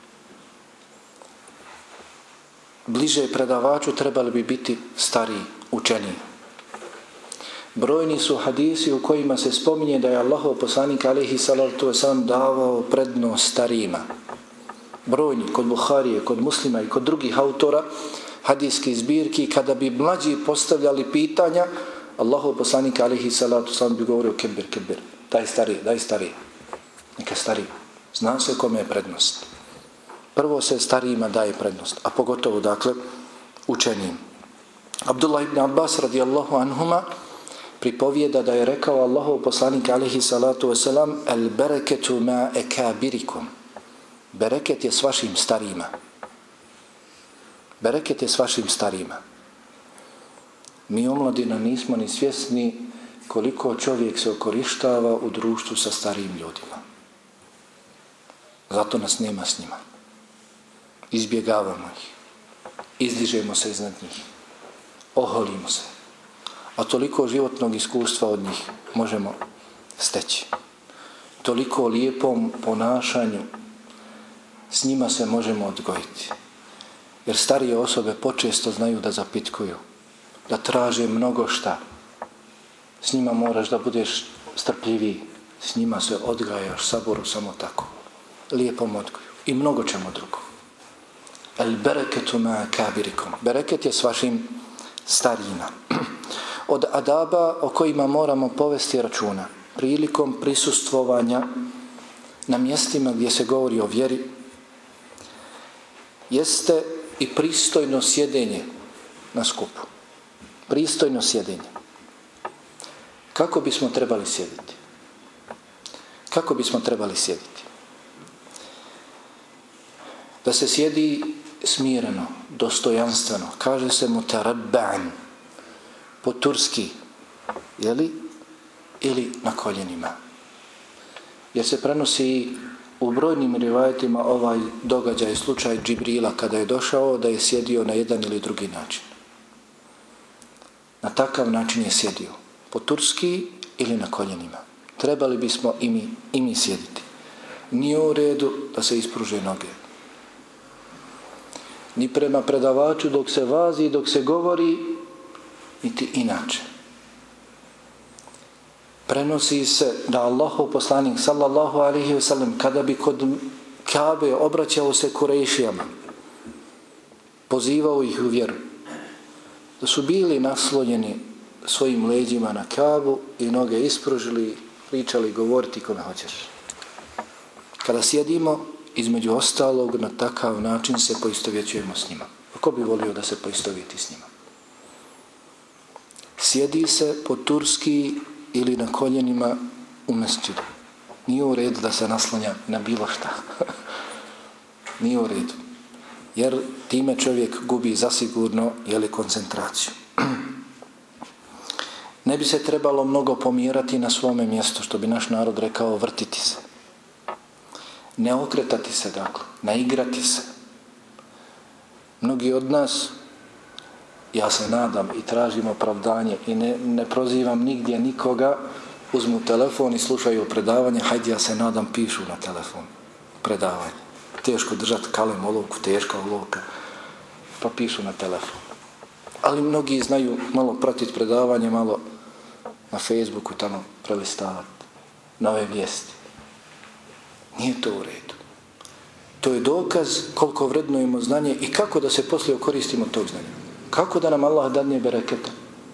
Bliže predavaču trebali bi biti stariji, učeniji. Brojni su hadisi u kojima se spominje da je Allahov poslanik alejhi salatu vesselam davao prednost starijima. Brojni, kod Buharije, kod Muslima i kod drugih autora hadijskih zbirki, kada bi mlađi postavljali pitanja, Allahov poslanik alejhi salatu vesselam bi govorio kebir, kebir, daj stariji, daj stariji. Neka stariji. Zna se kome je prednost. Prvo se starijima daje prednost, a pogotovo, dakle, učenijim. Abdullah ibn Abbas radijallahu anhuma pripovijeda da je rekao Allahov poslanik alejhi salatu vesselam, el bereketu ma ekabirikum. Bereket je s vašim starijima. Bereket je s vašim starijima. Mi omladina nismo ni svjesni koliko čovjek se okorištava u društvu sa starijim ljudima. Zato nas nema s njima. Izbjegavamo ih. Izdižemo se iznad njih. Oholimo se. A toliko životnog iskustva od njih možemo steći. Toliko o lijepom ponašanju s njima se možemo odgojiti. Jer starije osobe počesto znaju da zapitkuju, da traže mnogo šta. S njima moraš da budeš strpljiviji. S njima se odgajaš saboru samo tako. Lijepom odgoju. I mnogo čemu drugo. El bereketu ma kabirikom. Bereket je s vašim starijima. Od adaba o kojima moramo povesti računa prilikom prisustvovanja na mjestima gdje se govori o vjeri jeste i pristojno sjedenje na skupu. Pristojno sjedenje. Kako bismo trebali sjediti? Kako bismo trebali sjediti? Da se sjedi smireno, dostojanstveno. Kaže se mutarabba'an, po turski, jeli? Ili na koljenima. jer se prenosi u brojnim rivajetima ovaj događaj, slučaj Džibrila kada je došao, da je sjedio na jedan ili drugi način. Na takav način je sjedio, po turski ili na koljenima. Trebali bismo i mi, i mi sjediti. Nije u redu da se ispruže noge. Ni prema predavaču dok se vazi, dok se govori, niti inače. Prenosi se da Allahov poslanik sallallahu alejhi ve sellem kada bi kod Kabe obraćao se Kurejšijama, pozivao ih u vjeru, da su bili naslonjeni svojim leđima na Kabu i noge ispružili, pričali, govoriti kome hoćeš. Kada sjedimo, između ostalog, na takav način se poistovjećujemo s njima. Ko bi volio da se poistovjeti s njima? Sjedi se po turski ili na koljenima u mesdžidu. Nije u redu da se naslanja na bilo šta. Nije u redu. Jer time čovjek gubi zasigurno jeli, koncentraciju. Ne bi se trebalo mnogo pomjerati na svome mjestu, što bi naš narod rekao, vrtiti se. Ne okretati se, dakle, naigrati se. Mnogi od nas, ja se nadam i tražim opravdanje i ne, ne prozivam nigdje nikoga, uzmu telefon i slušaju predavanje, hajde ja se nadam pišu na telefon predavanje. Teško držati kalem, olovku, teška olovka, pa pišu na telefon. Ali mnogi znaju malo pratiti predavanje, malo na Facebooku tamo prelistavati nove vijesti. Nije to u redu. To je dokaz koliko vrednujemo znanje i kako da se poslije koristimo tog znanja. Kako da nam Allah dadne bereketa?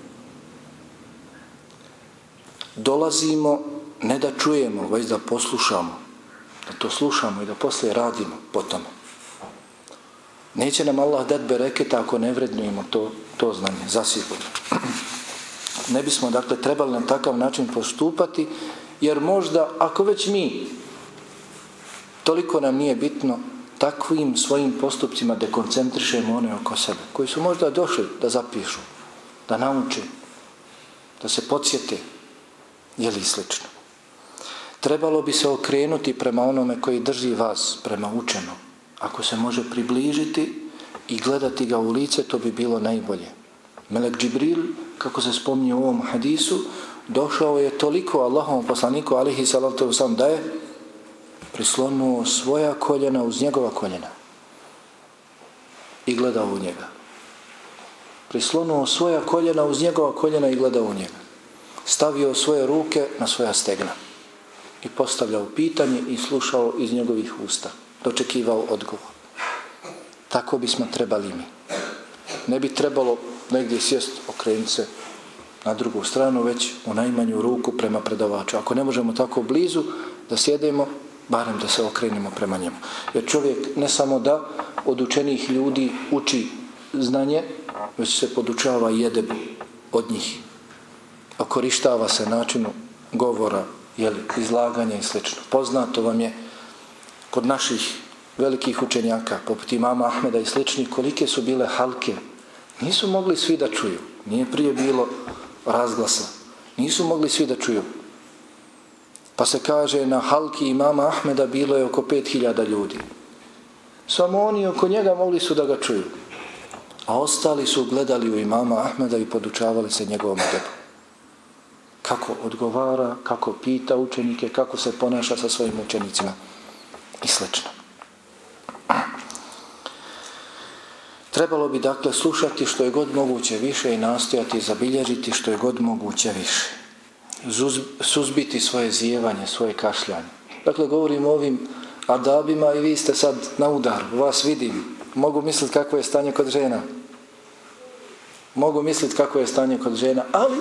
Dolazimo ne da čujemo, već da poslušamo. Da to slušamo i da poslije radimo po tome. Neće nam Allah dati bereketa ako ne vrednujemo to, to znanje, zasigurno. Ne bismo, dakle, trebali na takav način postupati, jer možda, ako već mi, toliko nam nije bitno, takvim svojim postupcima dekoncentrišemo one oko sebe, koji su možda došli da zapišu, da nauče, da se podsjete, ili slično. Trebalo bi se okrenuti prema onome koji drži vas, prema učenom. Ako se može približiti i gledati ga u lice, to bi bilo najbolje. Melek Džibril, kako se spominje u ovom hadisu, došao je toliko Allahovom poslaniku, alejhi salatu vesselam, da je prislonuo svoja koljena uz njegova koljena i gledao u njega. Prislonuo svoja koljena uz njegova koljena i gledao u njega. Stavio svoje ruke na svoja stegna i postavljao pitanje i slušao iz njegovih usta. Dočekivao odgovor. Tako bismo trebali mi. Ne bi trebalo negdje sjest, okrenuti se na drugu stranu, već u najmanju ruku prema predavaču. Ako ne možemo tako blizu da sjedemo, barem da se okrenemo prema njemu. Jer čovjek ne samo da od učenih ljudi uči znanje, već se podučava i jedebu od njih. Okorištava se načinu govora, jeli, izlaganja i sl. Poznato vam je kod naših velikih učenjaka, poput imama Ahmeda i sličnih, kolike su bile halke. Nisu mogli svi da čuju. Nije prije bilo razglasa. Nisu mogli svi da čuju. Pa se kaže na halki imama Ahmeda bilo je oko pet hiljada ljudi. Samo oni oko njega mogli su da ga čuju. A ostali su gledali u imama Ahmeda i podučavali se njegovom adebu. Kako odgovara, kako pita učenike, kako se ponaša sa svojim učenicima i slično. Trebalo bi, dakle, slušati što je god moguće više i nastojati zabilježiti što je god moguće više. Suzbiti svoje zijevanje, svoje kašljanje. Dakle, govorim o ovim adabima i vi ste sad na udaru. Vas vidim. Mogu misliti kako je stanje kod žena. Mogu misliti kako je stanje kod žena, ali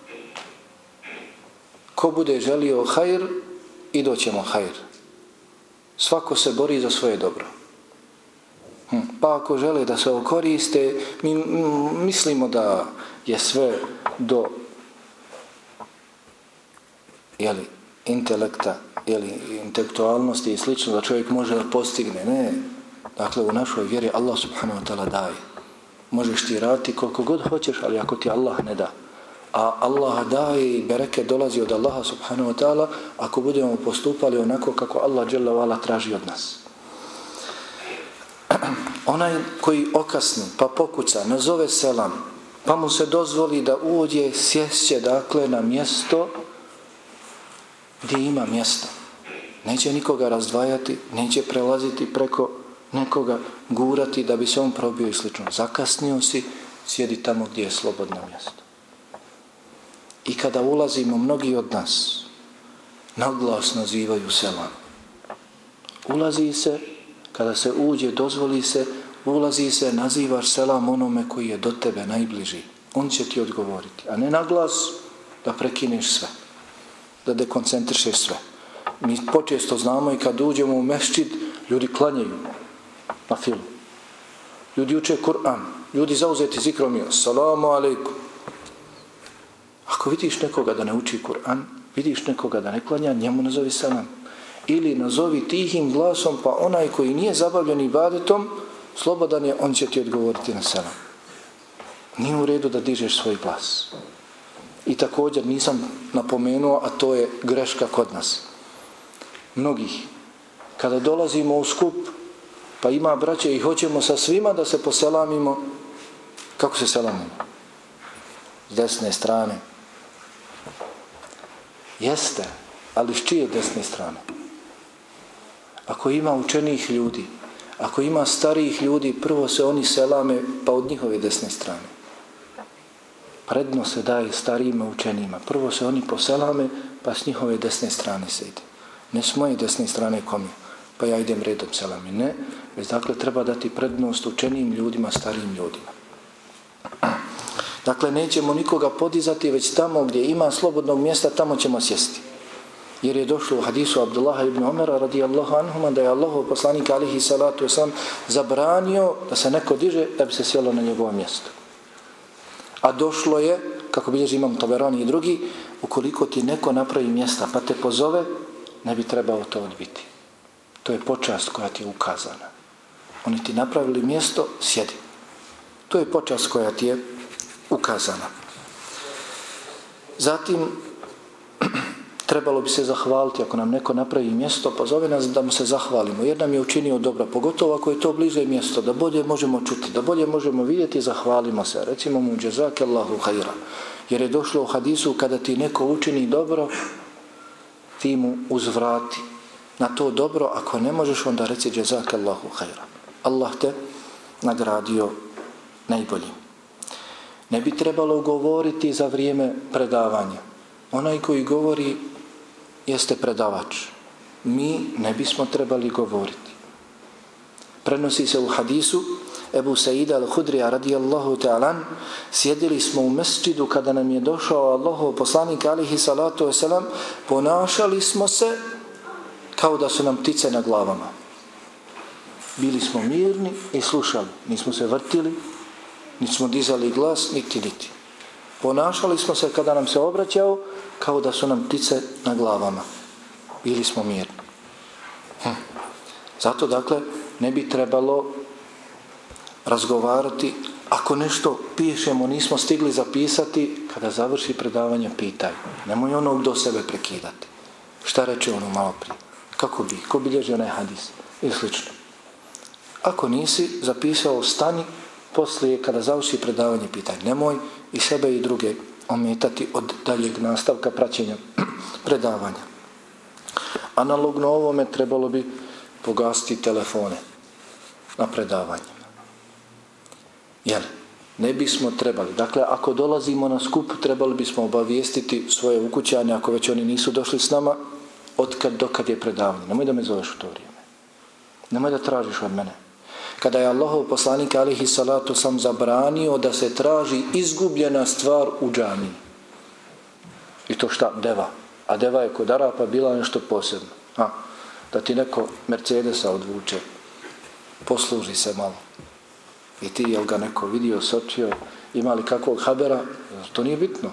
ko bude želio hajr, i doćemo hajr. Svako se bori za svoje dobro. Hm. Pa ako žele da se okoriste, mi mislimo da je sve do jeli, intelekta, jeli, intelektualnosti i slično, da čovjek može da postigne. Ne. Dakle, u našoj vjeri Allah subhanahu wa ta'ala daje. Možeš ti raditi koliko god hoćeš, ali ako ti Allah ne da, a Allah daje i bereke dolazi od Allaha subhanahu wa ta'ala ako budemo postupali onako kako Allah dželle ve ala traži od nas. Onaj koji okasni pa pokuca, nazove selam, pa mu se dozvoli da uđe, sješće dakle na mjesto gdje ima mjesta. Neće nikoga razdvajati, neće prelaziti preko nekoga, gurati da bi se on probio i slično. Zakasnio si, sjedi tamo gdje je slobodno mjesto. I kada ulazimo, mnogi od nas naglas nazivaju selam. Ulazi se, kada se uđe, dozvoli se, ulazi se, nazivaš selam onome koji je do tebe najbliži. On će ti odgovoriti, a ne naglas da prekineš sve, da dekoncentrišeš sve. Mi počesto znamo i kad uđemo u mešćid, ljudi klanjaju na filu. Ljudi uče Kur'an, ljudi zauzeti zikrom i assalamu alaikum. Ako vidiš nekoga da ne uči Kur'an, vidiš nekoga da ne klanja, njemu nazovi selam. Ili nazovi tihim glasom, pa onaj koji nije zabavljen ibadetom, slobodan je, on će ti odgovoriti na selam. Nije u redu da dižeš svoj glas. I također nisam napomenuo, a to je greška kod nas. Mnogih. Kada dolazimo u skup, pa ima braće i hoćemo sa svima da se poselamimo, kako se selamimo? S desne strane. Jeste, ali s čije desne strane? Ako ima učenijih ljudi, ako ima starijih ljudi, prvo se oni selame, pa od njihove desne strane. Predno se daje starijima učenijima. Prvo se oni poselame, pa s njihove desne strane se ide. Ne s moje desne strane komi, pa ja idem redom selami. Ne, već dakle treba dati prednost učenijim ljudima, starijim ljudima. Dakle, nećemo nikoga podizati, već tamo gdje ima slobodnog mjesta, tamo ćemo sjesti. Jer je došlo u hadisu Abdullaha ibn Umara radijallahu anhuma da je Allahov poslanik alihi salatu wasalam zabranio da se neko diže da bi se sjelo na njegovo mjesto. A došlo je, kako bilježi Imam Taberani i drugi, ukoliko ti neko napravi mjesta pa te pozove, ne bi trebao to odbiti. To je počast koja ti je ukazana. Oni ti napravili mjesto, sjedi. To je počast koja ti je ukazana. Zatim, trebalo bi se zahvaliti ako nam neko napravi mjesto, pozove nas da mu se zahvalimo, jer nam je učinio dobro, pogotovo ako je to bliže mjesto, da bolje možemo čuti, da bolje možemo vidjeti, zahvalimo se. Recimo mu džezakallahu hajra. Jer je došlo u hadisu kada ti neko učini dobro, ti mu uzvrati na to dobro, ako ne možeš onda reci džezakallahu hajra. Allah te nagradio najboljim. Ne bi trebalo govoriti za vrijeme predavanja. Onaj koji govori jeste predavač. Mi ne bismo trebali govoriti. Prenosi se u hadisu Ebu Saida al-Hudrija radijallahu ta'alan, sjedili smo u mesčidu kada nam je došao Allahov poslanik alihi salatu wasalam, ponašali smo se kao da su nam ptice na glavama. Bili smo mirni i slušali. Nismo se vrtili, nismo dizali glas, niti niti. Ponašali smo se kada nam se obraćao kao da su nam ptice na glavama. Bili smo mirni. Hm. Zato dakle ne bi trebalo razgovarati. Ako nešto pišemo, nismo stigli zapisati, kada završi predavanje pitaj. Nemoj onog do sebe prekidati. Šta reče ono malo prije? Kako bi? Ko bilježi onaj hadis? I slično. Ako nisi zapisao, stani, poslije kada završi predavanje pitaj. Nemoj i sebe i druge ometati od daljeg nastavka praćenja predavanja. Analogno ovome trebalo bi pogasiti telefone na predavanjima. Jel? Ne bismo trebali. Dakle, ako dolazimo na skup, trebali bismo obavijestiti svoje ukućane, ako već oni nisu došli s nama, od kad do kad je predavanje. Nemoj da me zoveš u to vrijeme. Nemoj da tražiš od mene. Kada je Allahov poslanik alihi salatu sam zabranio da se traži izgubljena stvar u džamiji. I to šta? Deva. A deva je kod Arapa bila nešto posebno. A, da ti neko Mercedesa odvuče, posluži se malo. I ti, jel ga neko vidio, sočio, ima li kakvog habera? To nije bitno.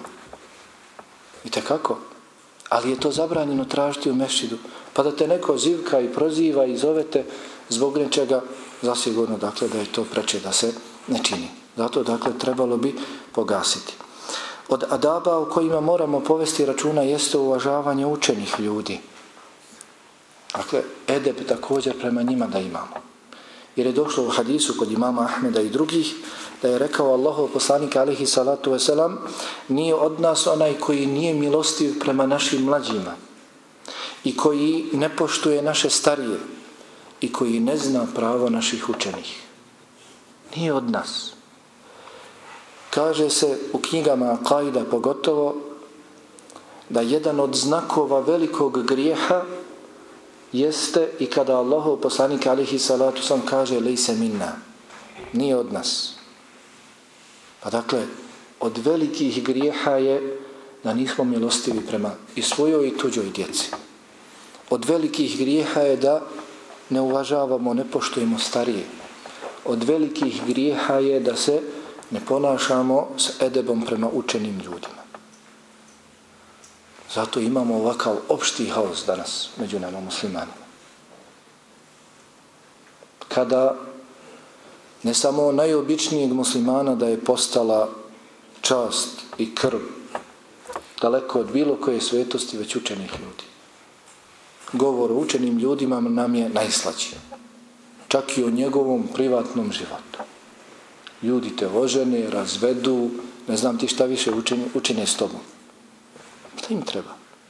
I tekako. Ali je to zabranjeno tražiti u mešćidu. Pa da te neko zivka i proziva i zovete zbog nečega, zasigurno dakle da je to preče da se ne čini. Zato dakle trebalo bi pogasiti. Od adaba o kojima moramo povesti računa jeste uvažavanje učenih ljudi. Dakle, edeb također prema njima da imamo. Jer je došlo u hadisu kod imama Ahmeda i drugih da je rekao Allahov poslanik alejhi salatu vesselam: nije od nas onaj koji nije milostiv prema našim mlađima i koji ne poštuje naše starije i koji ne zna pravo naših učenih. Nije od nas. Kaže se u knjigama Akaida pogotovo da jedan od znakova velikog grijeha jeste i kada Allahov poslanik alejhi salatu vesselam kaže lejse minna, nije od nas. Pa dakle, od velikih grijeha je da nismo milostivi prema i svojoj i tuđoj djeci. Od velikih grijeha je da ne uvažavamo, ne poštujemo starije. Od velikih grijeha je da se ne ponašamo s edebom prema učenim ljudima. Zato imamo ovakav opšti haos danas među nama muslimanima. Kada ne samo najobičnijeg muslimana da je postala čast i krv daleko od bilo koje svetosti, već učenih ljudi. Govor o učenim ljudima nam je najslađi. Čak i o njegovom privatnom životu. Ljudi te ožene, razvedu, ne znam ti šta više učine, učine s tobom. Šta im treba?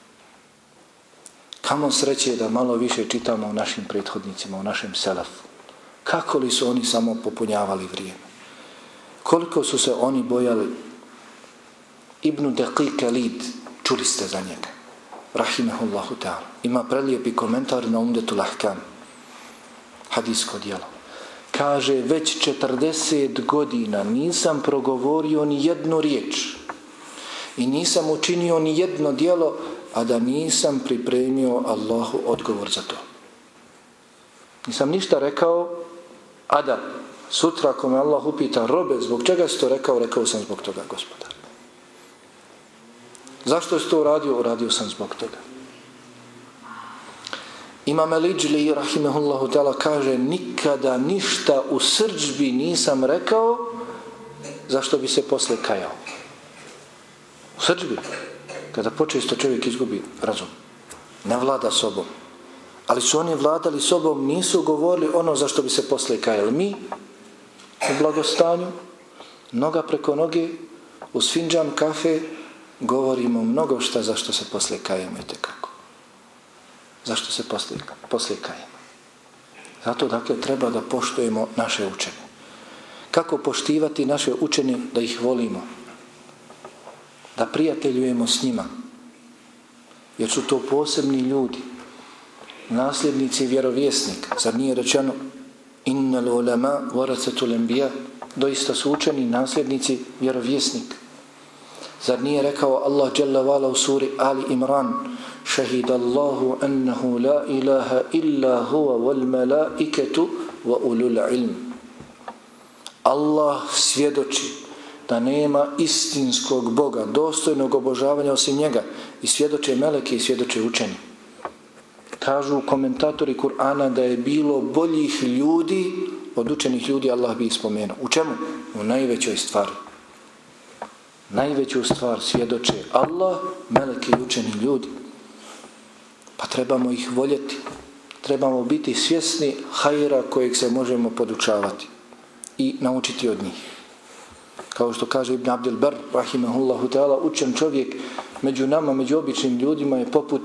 Kamo sreće da malo više čitamo o našim prethodnicima, o našem selefu. Kako li su oni samo popunjavali vrijeme? Koliko su se oni bojali? Ibn Daqiq al-Eid, čuli ste za njega. Rahimehullahu ta'ala. Ima prelijepi komentar na Umdetul Ahkam. Hadijsko djelo. Kaže, već četrdeset godina nisam progovorio ni jednu riječ i nisam učinio ni jedno djelo, a da nisam pripremio Allahu odgovor za to. Nisam ništa rekao, a da sutra ako me Allah upita: robe, zbog čega si to rekao? Rekao sam zbog toga, Gospodar. Zašto si to uradio? Uradio sam zbog toga. Imam Al-Ijli rahimehullahu ta'ala kaže: nikada ništa u srdžbi nisam rekao zašto bi se posle kajao. U srdžbi. Kada počesto čovjek izgubi razum, ne vlada sobom. Ali su oni vladali sobom, nisu govorili ono zašto bi se posle kajali. Mi u blagostanju, noga preko noge, uz finđan kafe, govorimo mnogo šta zašto se posle kajemo i tekako. Zašto se posle, posle kajemo? Zato dakle treba da poštujemo naše učene. Kako poštivati naše učene? Da ih volimo. Da prijateljujemo s njima. Jer su to posebni ljudi. Nasljednici vjerovjesnika. Zar nije rečeno innal ulama warasatul anbiya? Doista su učeni nasljednici vjerovjesnika. Zar nije rekao Allah dželle vala u suri Ali Imran: šahidallahu annahu la ilaha illa huwa wal malaikatu wa ulul ilm. Allah svjedoči da nema istinskog Boga, dostojnog obožavanja osim njega, i svjedoče meleki i svjedoče učeni. Kažu komentatori Kur'ana da je bilo boljih ljudi od učenih ljudi, Allah bi ih spomenuo. U čemu? U najvećoj stvari. Najveću stvar svjedoče Allah, meleki i učeni ljudi. Pa trebamo ih voljeti. Trebamo biti svjesni hajra kojeg se možemo podučavati i naučiti od njih. Kao što kaže Ibn Abdel Bar rahimehullahu ta'ala, učen čovjek među nama, među običnim ljudima je poput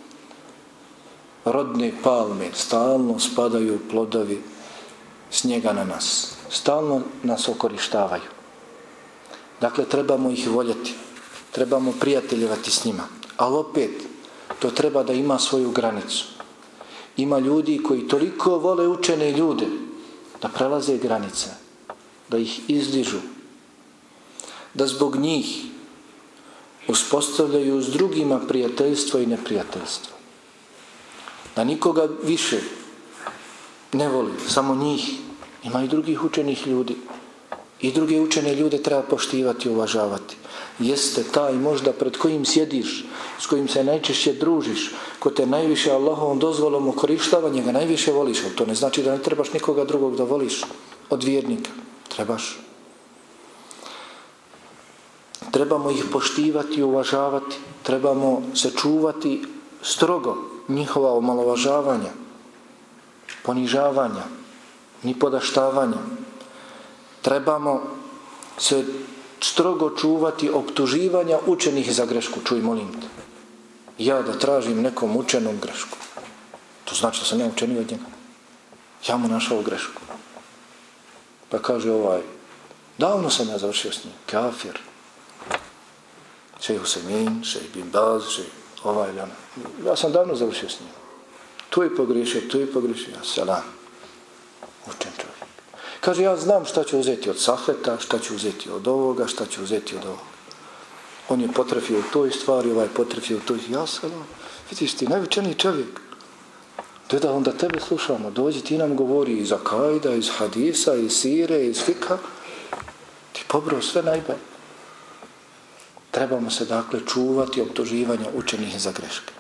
rodne palme. Stalno spadaju plodovi snijega na nas. Stalno nas okorištavaju. Dakle, trebamo ih voljeti. Trebamo prijateljevati s njima. Ali opet, to treba da ima svoju granicu. Ima ljudi koji toliko vole učene ljude da prelaze granice, da ih izdižu, da zbog njih uspostavljaju s drugima prijateljstvo i neprijateljstvo. Da nikoga više ne voli, samo njih. Ima i drugih učenih ljudi. I druge učene ljude treba poštivati i uvažavati. Jeste taj možda pred kojim sjediš, s kojim se najčešće družiš, ko te najviše Allahovom dozvolom okorištava, njega najviše voliš. Ali to ne znači da ne trebaš nikoga drugog da voliš od vjernika. Trebaš. trebamo ih poštivati i uvažavati, trebamo se čuvati strogo njihova omalovažavanja, ponižavanja, nipodaštavanja. Trebamo se strogo čuvati optuživanja učenih za grešku. Čuj, molim te, ja da tražim nekom učenom grešku, to znači da sam ja učeniji od njega. Ja mu našao grešku. Pa kaže ovaj, davno sam ja završio s njim, kafir. Šejh Husemin, šejh Bin Baz, šejh ovaj ili ona. Ja sam davno završio s njim. Tu je pogriješio, tu je pogriješio. Selam. Učen čovjek. Kaže, ja znam šta ću uzeti od Safeta, šta ću uzeti od ovoga, šta ću uzeti od ovoga. On je potrefio u toj stvari, ovaj potrefio u toj. Ja selam. Vidiš ti, najučeniji čovjek. Da onda tebe slušamo, dođi ti nam govori iz akajda, iz hadisa, iz sire, iz fika. Ti pobrao sve najbolje. Trebamo se dakle čuvati optuživanja učenih za greške.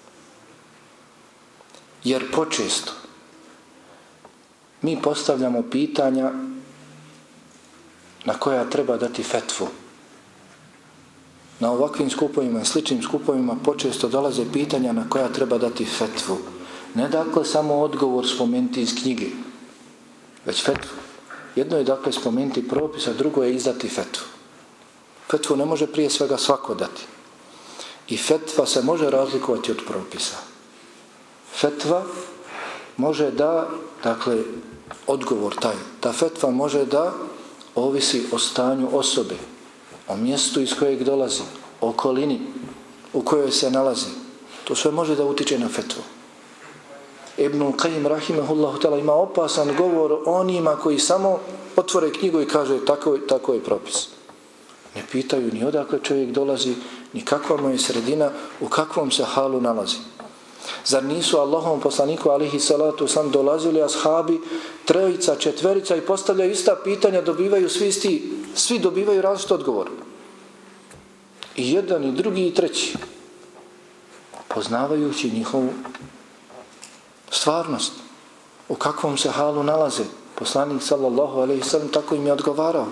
Jer počesto mi postavljamo pitanja na koja treba dati fetvu. Na ovakvim skupovima i sličnim skupovima počesto dolaze pitanja na koja treba dati fetvu. Ne dakle samo odgovor spomenuti iz knjige, već fetvu. Jedno je dakle spomenuti propis, a drugo je izdati fetvu. Fetvu ne može prije svega svako dati. I fetva se može razlikovati od propisa. Fetva može da, dakle, odgovor taj, ta fetva može da ovisi o stanju osobe, o mjestu iz kojeg dolazi, o okolini u kojoj se nalazi. To sve može da utiče na fetvu. Ibnul Qayyim rahimahullahu ta'ala ima opasan govor onima koji samo otvore knjigu i kaže tako, tako je propis. Ne pitaju ni odakle čovjek dolazi, ni kakva mu je sredina, u kakvom se halu nalazi. Zar nisu Allahovom poslaniku alihi salatu sam dolazili ashabi, trojica, četverica i postavljaju ista pitanja, dobivaju svi isti, svi dobivaju različit odgovor. I jedan, i drugi, i treći. Poznavajući njihovu stvarnost, u kakvom se halu nalaze. Poslanik sallallahu alejhi ve sellem tako im je odgovarao.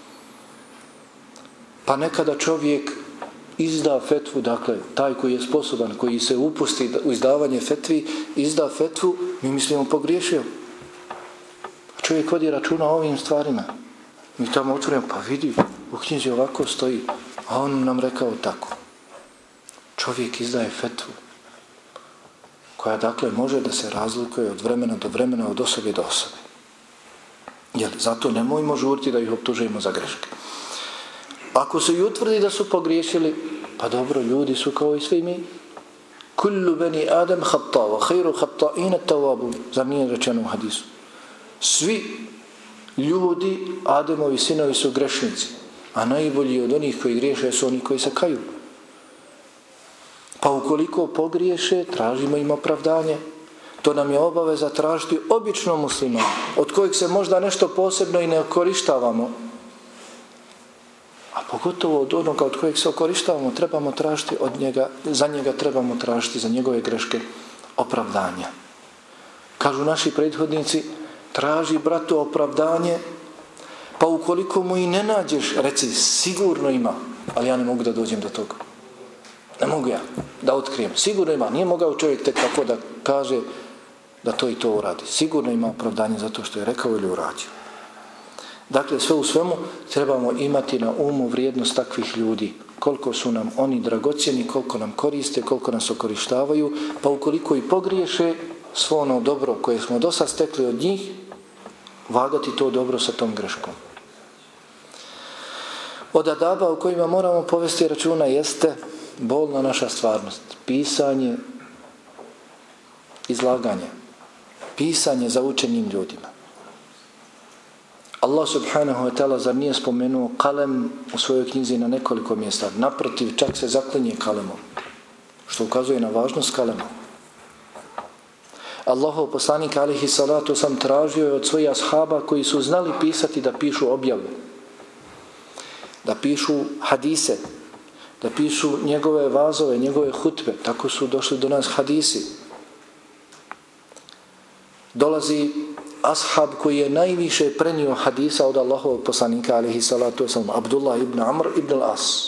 Pa nekada čovjek izda fetvu, dakle, taj koji je sposoban, koji se upusti u izdavanje fetvi, izda fetvu, mi mislimo pogriješio. Čovjek vodi računa o ovim stvarima. Mi tamo otvorimo, pa vidi, u knjizi ovako stoji, a on nam rekao tako. Čovjek izdaje fetvu, koja dakle može da se razlikuje od vremena do vremena, od osobe do osobe. Jer zato nemojmo žuriti da ih optužujemo za greške. Ako se i utvrdi da su pogriješili, pa dobro, ljudi su kao i svi mi. Kullu bani Adam khata wa khairu khata'in at-tawwabun. Zar nije rečeno u hadisu? Svi ljudi, Ademovi sinovi, su grešnici, a najbolji od onih koji griješe su oni koji se kaju. Pa ukoliko pogriješe, tražimo im opravdanje. To nam je obaveza tražiti običnom muslimanu, od kojeg se možda nešto posebno i ne okorištavamo. A pogotovo od onoga od kojeg se okorištavamo, trebamo tražiti od njega, za njega trebamo tražiti, za njegove greške, opravdanja. Kažu naši prethodnici, traži bratu opravdanje, pa ukoliko mu i ne nađeš, reci, sigurno ima, ali ja ne mogu da dođem do toga. Ne mogu ja da otkrijem. Sigurno ima. Nije mogao čovjek tek tako da kaže da to i to uradi. Sigurno ima opravdanje zato što je rekao ili uradio. Dakle, sve u svemu trebamo imati na umu vrijednost takvih ljudi. Koliko su nam oni dragocjeni, koliko nam koriste, koliko nas okorištavaju, pa ukoliko i pogriješe, svo ono dobro koje smo do sad stekli od njih, vagati to dobro sa tom greškom. Od adaba u kojima moramo povesti računa jeste bolna naša stvarnost. Pisanje, izlaganje. Pisanje za učenim ljudima. Allah subhanahu wa ta'ala zar nije spomenuo kalem u svojoj knjizi na nekoliko mjesta. Naprotiv, čak se zaklinje kalemom. Što ukazuje na važnost kalema. Allahov poslanik alihi salatu sam tražio je od svojih ashaba koji su znali pisati da pišu objavu. Da pišu hadise. Da pišu njegove vazove, njegove hutbe. Tako su došli do nas hadisi. Dolazi ashab koji je najviše prenio hadisa od Allahovog poslanika alejhi salatu vesselam, Abdullah ibn Amr ibn al-As.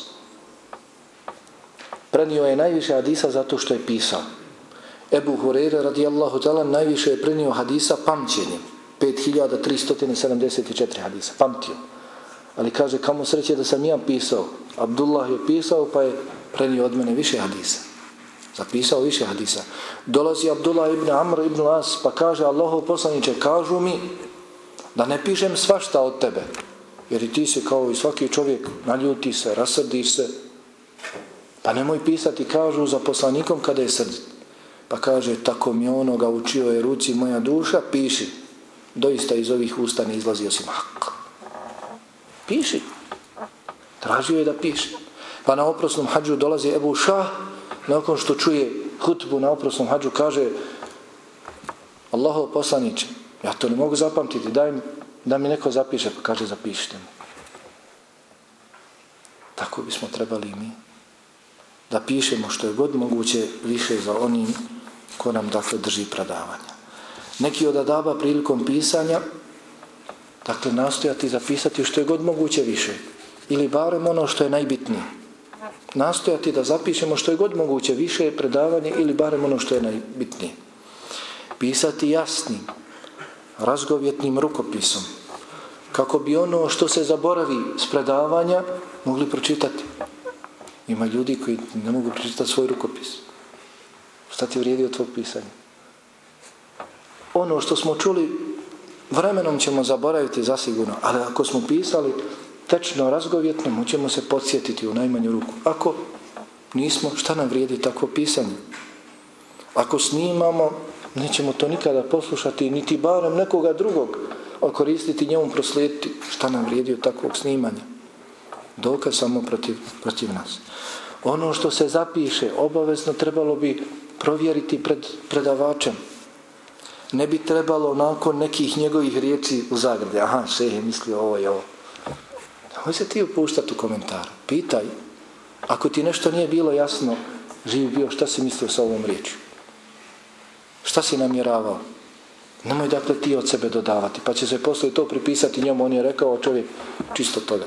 Prenio je najviše hadisa zato što je pisao. Ebu Hurajra radijallahu ta'ala najviše je prenio hadisa pamćenjem. pet hiljada tristo sedamdeset četiri hadisa. Pamtio. Ali kaže, kamo sreće da sam ja pisao. Abdullah je pisao pa je prenio od mene više hadisa. Zapisao više hadisa. Dolazi Abdullah ibn Amr ibn al-As pa kaže, Allahov poslaniče, kažu mi da ne pišem svašta od tebe. Jer i ti se kao i svaki čovjek naljuti se, rasrdiš se. Pa nemoj pisati, kažu, za poslanikom kada je srdit. Pa kaže, tako mi onoga učio je ruci moja duša, piši. Doista iz ovih usta ne izlazi osim hak. Piši. Tražio je da piše. Pa na oprosnom hadžu dolazi Ebu Šah, nakon što čuje hutbu na oprosnom hadžu, kaže, Allahov poslaniče, ja to ne mogu zapamtiti, daj mi, da mi neko zapiše, pa kaže, zapišite mu. Tako bismo trebali i mi. Da pišemo što je god moguće više za onim ko nam dakle drži predavanja. Neki od adaba prilikom pisanja, dakle nastojati zapisati što je god moguće više. Ili barem ono što je najbitnije. Nastojati da zapišemo što je god moguće više predavanje ili barem ono što je najbitnije. Pisati jasnim, razgovjetnim rukopisom. Kako bi ono što se zaboravi s predavanja mogli pročitati. Ima ljudi koji ne mogu pročitati svoj rukopis. Šta ti vrijedi od tvog pisanja? Ono što smo čuli vremenom ćemo zaboraviti zasigurno, ali ako smo pisali tečno, razgovjetno, moćemo se podsjetiti u najmanju ruku. Ako nismo, šta nam vrijedi takvo pisanje? Ako snimamo, nećemo to nikada poslušati, niti barem nekoga drugog koristiti, njemu proslijediti. Šta nam vrijedi od takvog snimanja? Dokaz samo protiv, protiv nas. Ono što se zapiše, obavezno trebalo bi provjeriti pred predavačem. Ne bi trebalo nakon nekih njegovih riječi u zagradi. Aha, šejh je mislio ovo i ovo. Nemoj se ti upuštati u komentar. Pitaj. Ako ti nešto nije bilo jasno, živ bio, šta si mislio sa ovom riječju? Šta si namjeravao? Nemoj dakle ti od sebe dodavati. Pa će se poslije to pripisati njemu. On je rekao, čovjek, čisto toga.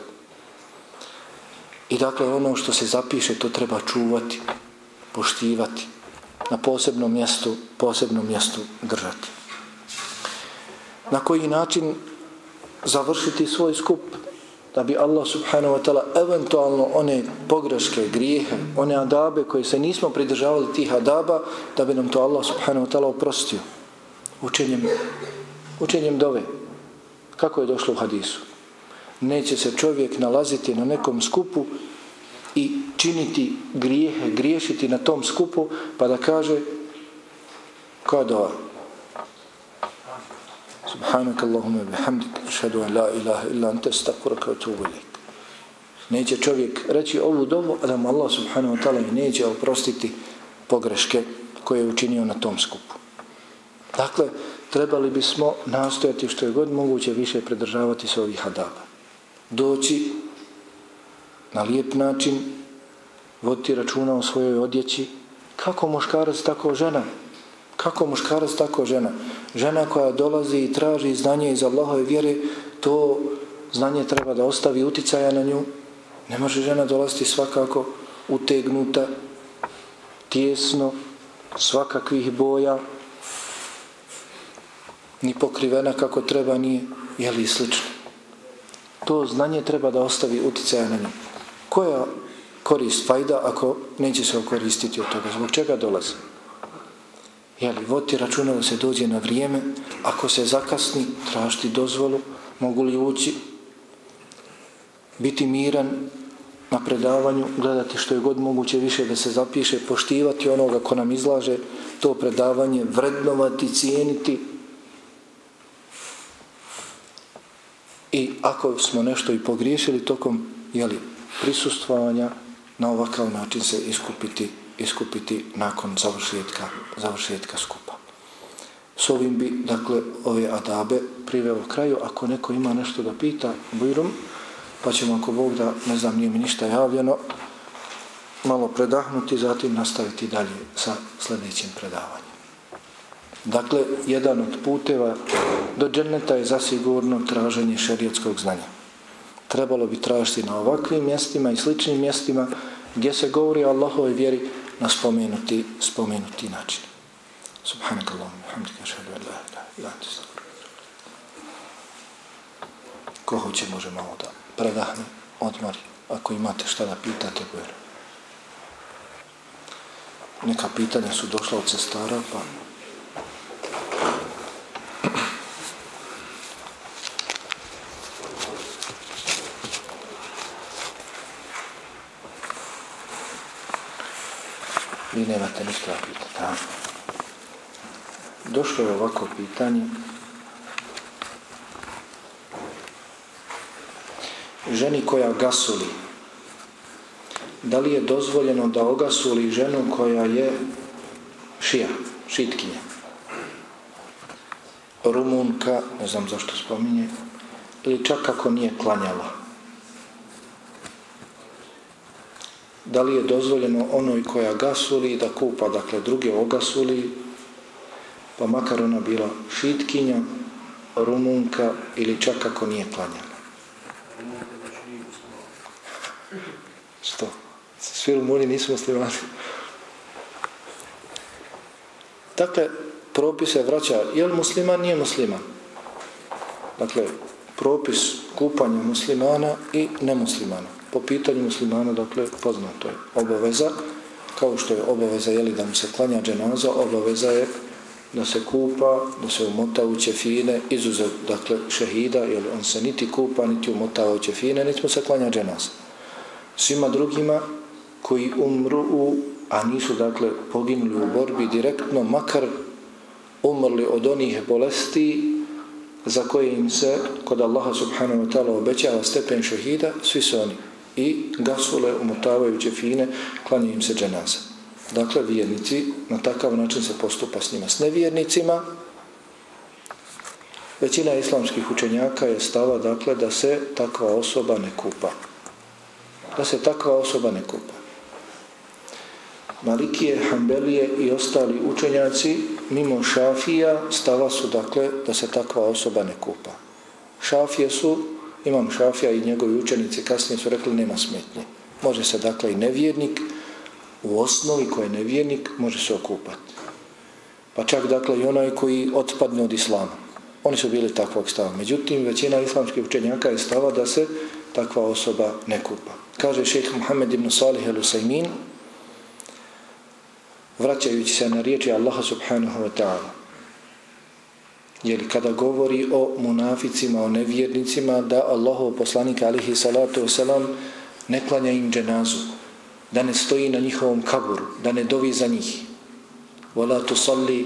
I dakle ono što se zapiše, to treba čuvati, poštivati, na posebnom mjestu, posebnom mjestu držati. Na koji način završiti svoj skup, da bi Allah subhanahu wa ta'ala eventualno one pogreške, grijehe, one adabe koje se nismo pridržavali tih adaba, da bi nam to Allah subhanahu wa ta'ala oprostio. Učenjem, učenjem dove. Kako je došlo u hadisu? Neće se čovjek nalaziti na nekom skupu i činiti grijehe, griješiti na tom skupu, pa da kaže koja dova? Subhanaka Allahumma bihamdik, ashhadu an la ilaha illa anta, astaghfiruka wa atubu ilaik. Neće čovjek reći ovu dovu, a da mu Allah subhanahu wa ta'ala neće oprostiti pogreške koje je učinio na tom skupu. Dakle, trebali bismo nastojati što je god moguće više pridržavati se ovih adaba. Doći na lijep način, voditi računa o svojoj odjeći. Kako muškarac, tako žena. Kako muškarac, tako žena. Žena koja dolazi i traži znanje iz Allahove vjere, to znanje treba da ostavi uticaja na nju. Ne može žena dolaziti svakako utegnuta, tijesno, svakakvih boja, ni pokrivena kako treba nije, jeli i slično. To znanje treba da ostavi uticaja na nju. Koja korist, fajda, ako neće se okoristiti od toga? Zbog čega dolazi? Jeli, voditi računa da se dođe na vrijeme, ako se zakasni, tražiti dozvolu, mogu li ući, biti miran na predavanju, gledati što je god moguće više da se zapiše, poštivati onoga ko nam izlaže to predavanje, vrednovati, cijeniti. I ako smo nešto i pogriješili tokom jeli, prisustvovanja, na ovakav način se iskupiti, iskupiti nakon završetka, završetka skupa. S ovim bi, dakle, ove adabe priveo kraju. Ako neko ima nešto da pita, bujrum, pa ćemo, ako Bog da, ne znam, nije mi ništa javljeno, malo predahnuti, zatim nastaviti dalje sa sljedećim predavanjem. Dakle, jedan od puteva do dženneta je zasigurno traženje šerijatskog znanja. Trebalo bi tražiti na ovakvim mjestima i sličnim mjestima gdje se govori o Allahovoj vjeri na spomenuti, spomenuti način. Subhanakallahumma wa bihamdika ashhadu an la ilaha illa anta astaghfiruka. Ko hoće može malo da predahne, odmori. Ako imate šta da pitate, govorim. Neka pitanja su došla od sestara, pa vi nemate ništa pitati. Došlo je ovako pitanje. Ženi koja gasuli, da li je dozvoljeno da ogasuli ženu koja je šija, šitkinja, Rumunka, ne znam zašto spominje, ili čak ako nije klanjala? Da li je dozvoljeno onoj koja gasuli da kupa, dakle druge ogasuli, pa makar ona bila šitkinja, Rumunka ili čak ako nije klanjala? Što? Svi Rumuni nisu muslimani. Dakle, propis se vraća, je li musliman, nije musliman. Dakle, propis kupanja muslimana i nemuslimana. Po pitanju muslimana, dakle, poznato je obaveza, kao što je obaveza, jeli, da mu se klanja dženaza, obaveza je da se kupa, da se umota u ćefine, izuzev, dakle, šehida, jer on se niti kupa, niti umota u ćefine, niti mu se klanja dženaza. Svima drugima koji umru, u, a nisu, dakle, poginuli u borbi direktno, makar umrli od onih bolesti za koje im se kod Allaha subhanahu wa ta'ala obećava stepen šehida, svi su oni. I gasule, umotavaju ćefine, klanja im se dženaza. Dakle, vjernici, na takav način se postupa s njima. S nevjernicima, većina islamskih učenjaka je stava, dakle, da se takva osoba ne kupa. Da se takva osoba ne kupa. Malikije, Hanbelije i ostali učenjaci, mimo Šafija, stava su, dakle, da se takva osoba ne kupa. Šafije su, imam Šafija i njegovi učenici kasnije su rekli nema smetnje. Može se, dakle, i nevjernik, u osnovi koji je nevjernik, može se okupati. Pa čak, dakle, i onaj koji otpadne od islama. Oni su bili takvog stava. Međutim, većina islamskih učenjaka je stava da se takva osoba ne kupa. Kaže šejh Muhammed ibn Salih al-Usaymin, vraćajući se na riječi Allaha subhanahu wa ta'ala, jer kada govori o munaficima, o nevjernicima, da Allahov poslanik alihi salatu wasalam ne klanja im dženazu, da ne stoji na njihovom kaburu, da ne dovi za njih. وَلَا تُصَلِّ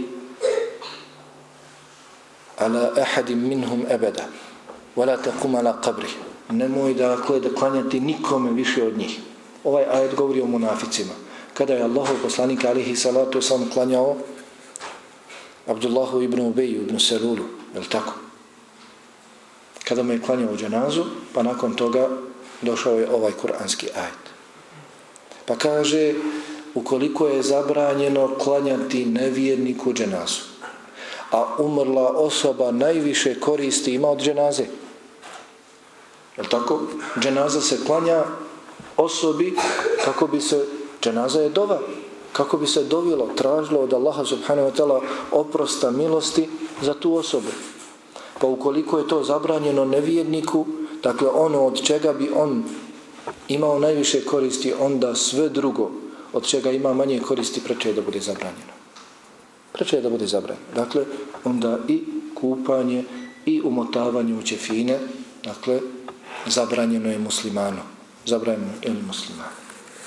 عَلَى أَحَدٍ مِّنْهُمْ أَبَدًا وَلَا تَقُمْ عَلَى قَبْرِهِ. Nemoj dakle da klanjati nikome više od njih. Ovaj ajet govori o munaficima. Kada je Allahov poslanik alihi salatu wasalam klanjao Abdullahu ibn Ubeju ibn Selulu, je li tako? Kada mu je klanjao dženazu, pa nakon toga došao je ovaj kuranski ajet. Pa kaže, ukoliko je zabranjeno klanjati nevjerniku dženazu, a umrla osoba najviše koristi ima od dženaze. Je li tako? Dženaza se klanja osobi kako bi se, dženaza je dova, kako bi se dovilo, tražilo od Allaha subhanahu wa ta'ala oprosta milosti za tu osobu. Pa ukoliko je to zabranjeno nevjerniku, dakle ono od čega bi on imao najviše koristi, onda sve drugo od čega ima manje koristi preče je da bude zabranjeno. Preče je da bude zabranjeno. Dakle, onda i kupanje i umotavanje u ćefine, dakle, zabranjeno je muslimanu. Zabranjeno je li muslimanu.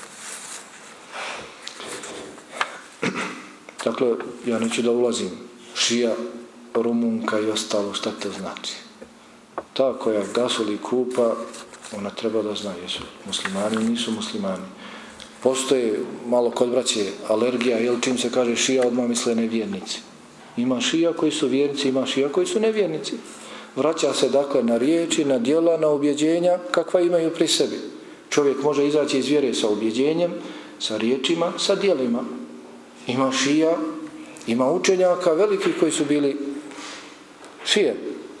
Dakle, ja neću da ulazim šija, Rumunka i ostalo, šta to znači. Ta koja gasuli kupa, ona treba da zna jesu muslimani ili nisu muslimani. Postoje malo kod braće alergija, jel čim se kaže šija odmah misle nevjernici. Ima šija koji su vjernici, ima šija koji su nevjernici. Vraća se dakle na riječi, na djela, na ubjeđenja kakva imaju pri sebi. Čovjek može izaći iz vjere sa ubjeđenjem, sa riječima, sa djelima. Ima šija Ima učenjaka velikih koji su bili šije,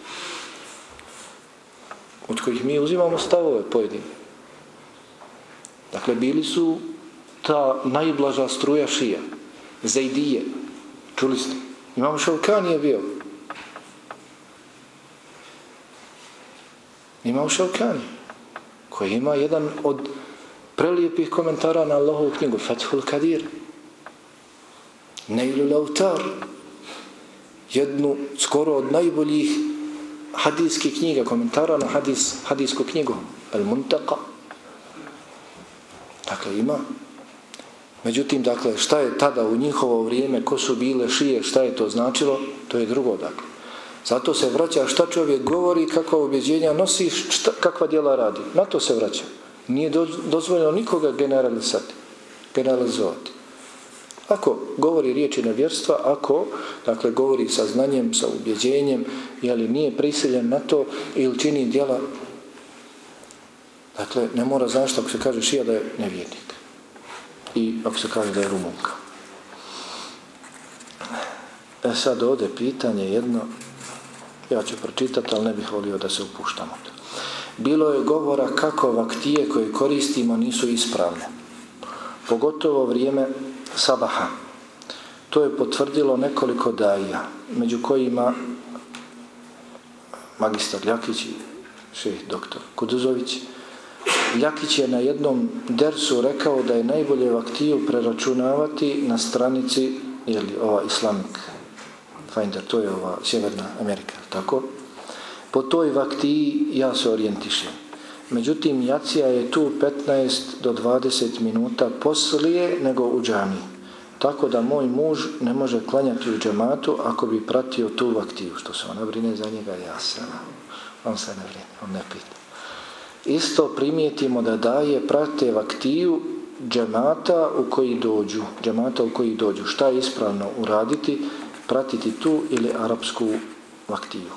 od kojih mi uzimamo stavove pojedine. Dakle, bili su ta najblaža struja šija, Zajdije. Čuli ste? Imam Šaukani je bio. Imam Šaukani, koji ima jedan od prelijepih komentara na Allahovu knjigu, Fathul Kadir, Nailul Autar, jednu skoro od najboljih hadijskih knjiga, komentara na hadis, hadijsku knjigu, Al-Muntaka. Dakle, ima. Međutim, dakle, šta je tada u njihovo vrijeme, ko su bile šije, šta je to značilo, to je drugo, dakle. Zato se vraća šta čovjek govori, kakva ubjeđenja nosi, šta, kakva djela radi. Na to se vraća. Nije dozvoljeno nikoga generalizati, generalizovati. Ako govori riječi nevjerstva, ako, dakle, govori sa znanjem, sa ubjeđenjem, jeli nije prisiljen na to ili čini djela, dakle, ne mora znaći ako se kaže šija da je nevjernik. I ako se kaže da je Rumunka. E sad ovdje pitanje jedno, ja ću pročitati, ali ne bih volio da se upuštamo. Bilo je govora kako vaktije koje koristimo nisu ispravne. Pogotovo vrijeme sabaha. To je potvrdilo nekoliko daija, među kojima magistar Ljakić i šejh doktor Kuduzović. Ljakić je na jednom dersu rekao da je najbolje vaktiju preračunavati na stranici, jeli, ova Islamic Finder, to je ova Sjeverna Amerika, tako? Po toj vaktiji ja se orijentišem. Međutim, jacija je tu petnaest do dvadeset minuta poslije nego u džamiji. Tako da moj muž ne može klanjati u džematu ako bi pratio tu vaktiju. Što se ona brine za njega, ja se. On se ne brine, on ne pita. Isto primijetimo da daje prate vaktiju džemata u koji dođu. Džemata u koji dođu. Šta je ispravno uraditi? Pratiti tu ili arapsku vaktiju.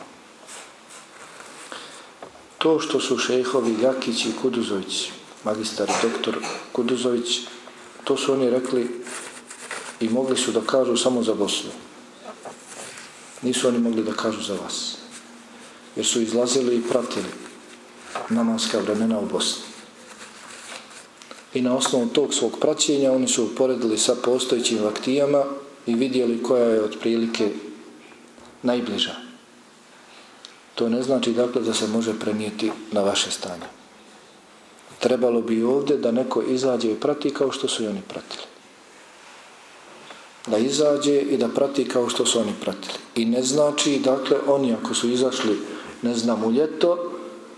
To što su šejhovi Ljakić i Kuduzović, magistar i doktor Kuduzović, to su oni rekli i mogli su da kažu samo za Bosnu. Nisu oni mogli da kažu za vas. Jer su izlazili i pratili namaska vremena u Bosni. I na osnovu tog svog praćenja oni su uporedili sa postojećim vaktijama i vidjeli koja je otprilike najbliža. To ne znači dakle da se može prenijeti na vaše stanje. Trebalo bi ovdje da neko izađe i prati kao što su i oni pratili. Da izađe i da prati kao što su oni pratili. I ne znači, dakle, oni ako su izašli, ne znam, u ljeto,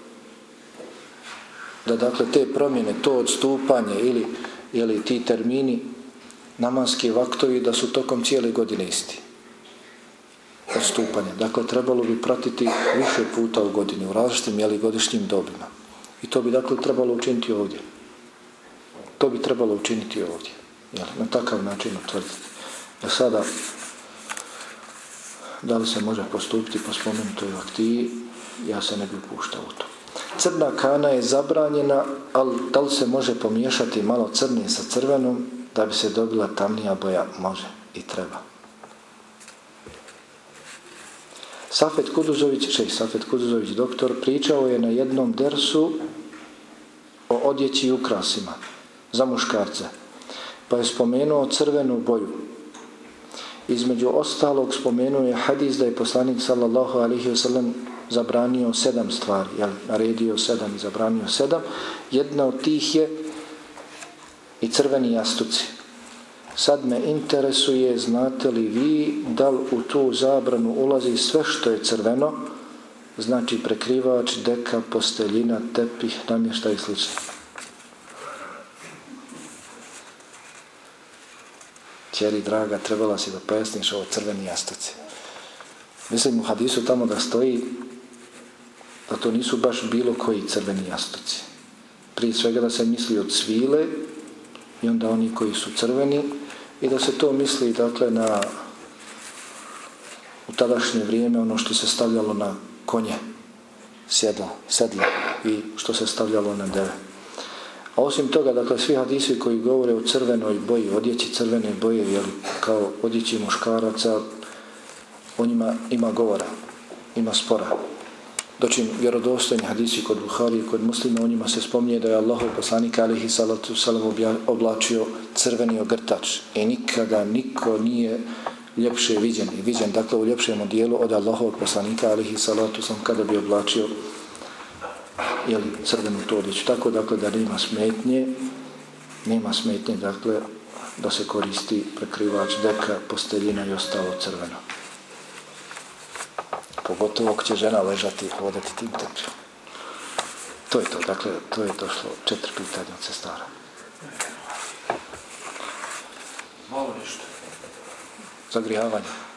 da dakle te promjene, to odstupanje ili, ili ti termini, namanski vaktovi, da su tokom cijele godine isti. Odstupanje. Dakle, trebalo bi pratiti više puta u godini, u različitim jeli, godišnjim dobima. I to bi dakle trebalo učiniti ovdje. To bi trebalo učiniti ovdje. Jeli, na takav način utvrditi. A sada, da li se može postupiti po spomenutoj vaktiji, ja se ne bi upuštao u to. Crna kana je zabranjena, ali da li se može pomiješati malo crnije sa crvenom da bi se dobila tamnija boja? Može i treba. Safet Kuduzović, šejh Safet Kuduzović, doktor, pričao je na jednom dersu o odjeći i ukrasima za muškarce, pa je spomenuo crvenu boju. Između ostalog spomenuo je hadis da je poslanik sallallahu alejhi ve sellem zabranio sedam stvari, jel, naredio sedam i zabranio sedam. Jedna od tih je i crveni jastuci. Sad me interesuje, znate li vi da li u tu zabranu ulazi sve što je crveno, znači prekrivač, deka, posteljina, tepih, namještaj i sl. Ćeri draga, trebala si da pojasniš ovo crveni jastuci. Mislim u hadisu tamo da stoji da to nisu baš bilo koji crveni jastuci. Prije svega da se misli od svile i onda oni koji su crveni i da se to misli dakle na u tadašnje vrijeme ono što se stavljalo na konje, sjedla, sedla i što se stavljalo na deve. A osim toga, dakle, svi hadisi koji govore o crvenoj boji, odjeći crvene boje, jel, kao odjeći muškaraca, o njima ima govora, ima spora. Dočim vjerodostojni hadisi kod Buhari i kod Muslima, o njima se spominje da je Allahov poslanik alejhi salatu selam oblačio crveni ogrtač i nikada niko nije ljepše viđen i viđen, dakle, u ljepšem odijelu od Allahovog poslanika alejhi salatu selam kada bi oblačio, jeli, crvenu tu odjeću. Tako, dakle, da nema smetnje, nema smetnje, dakle, da se koristi prekrivač deka, posteljina i ostalo crveno. Pogotovo ako će žena ležati i hodati tim tepijom. To je to, dakle, to je došlo četiri pitanja od sestara. Malo nešto. Zagrijavanje.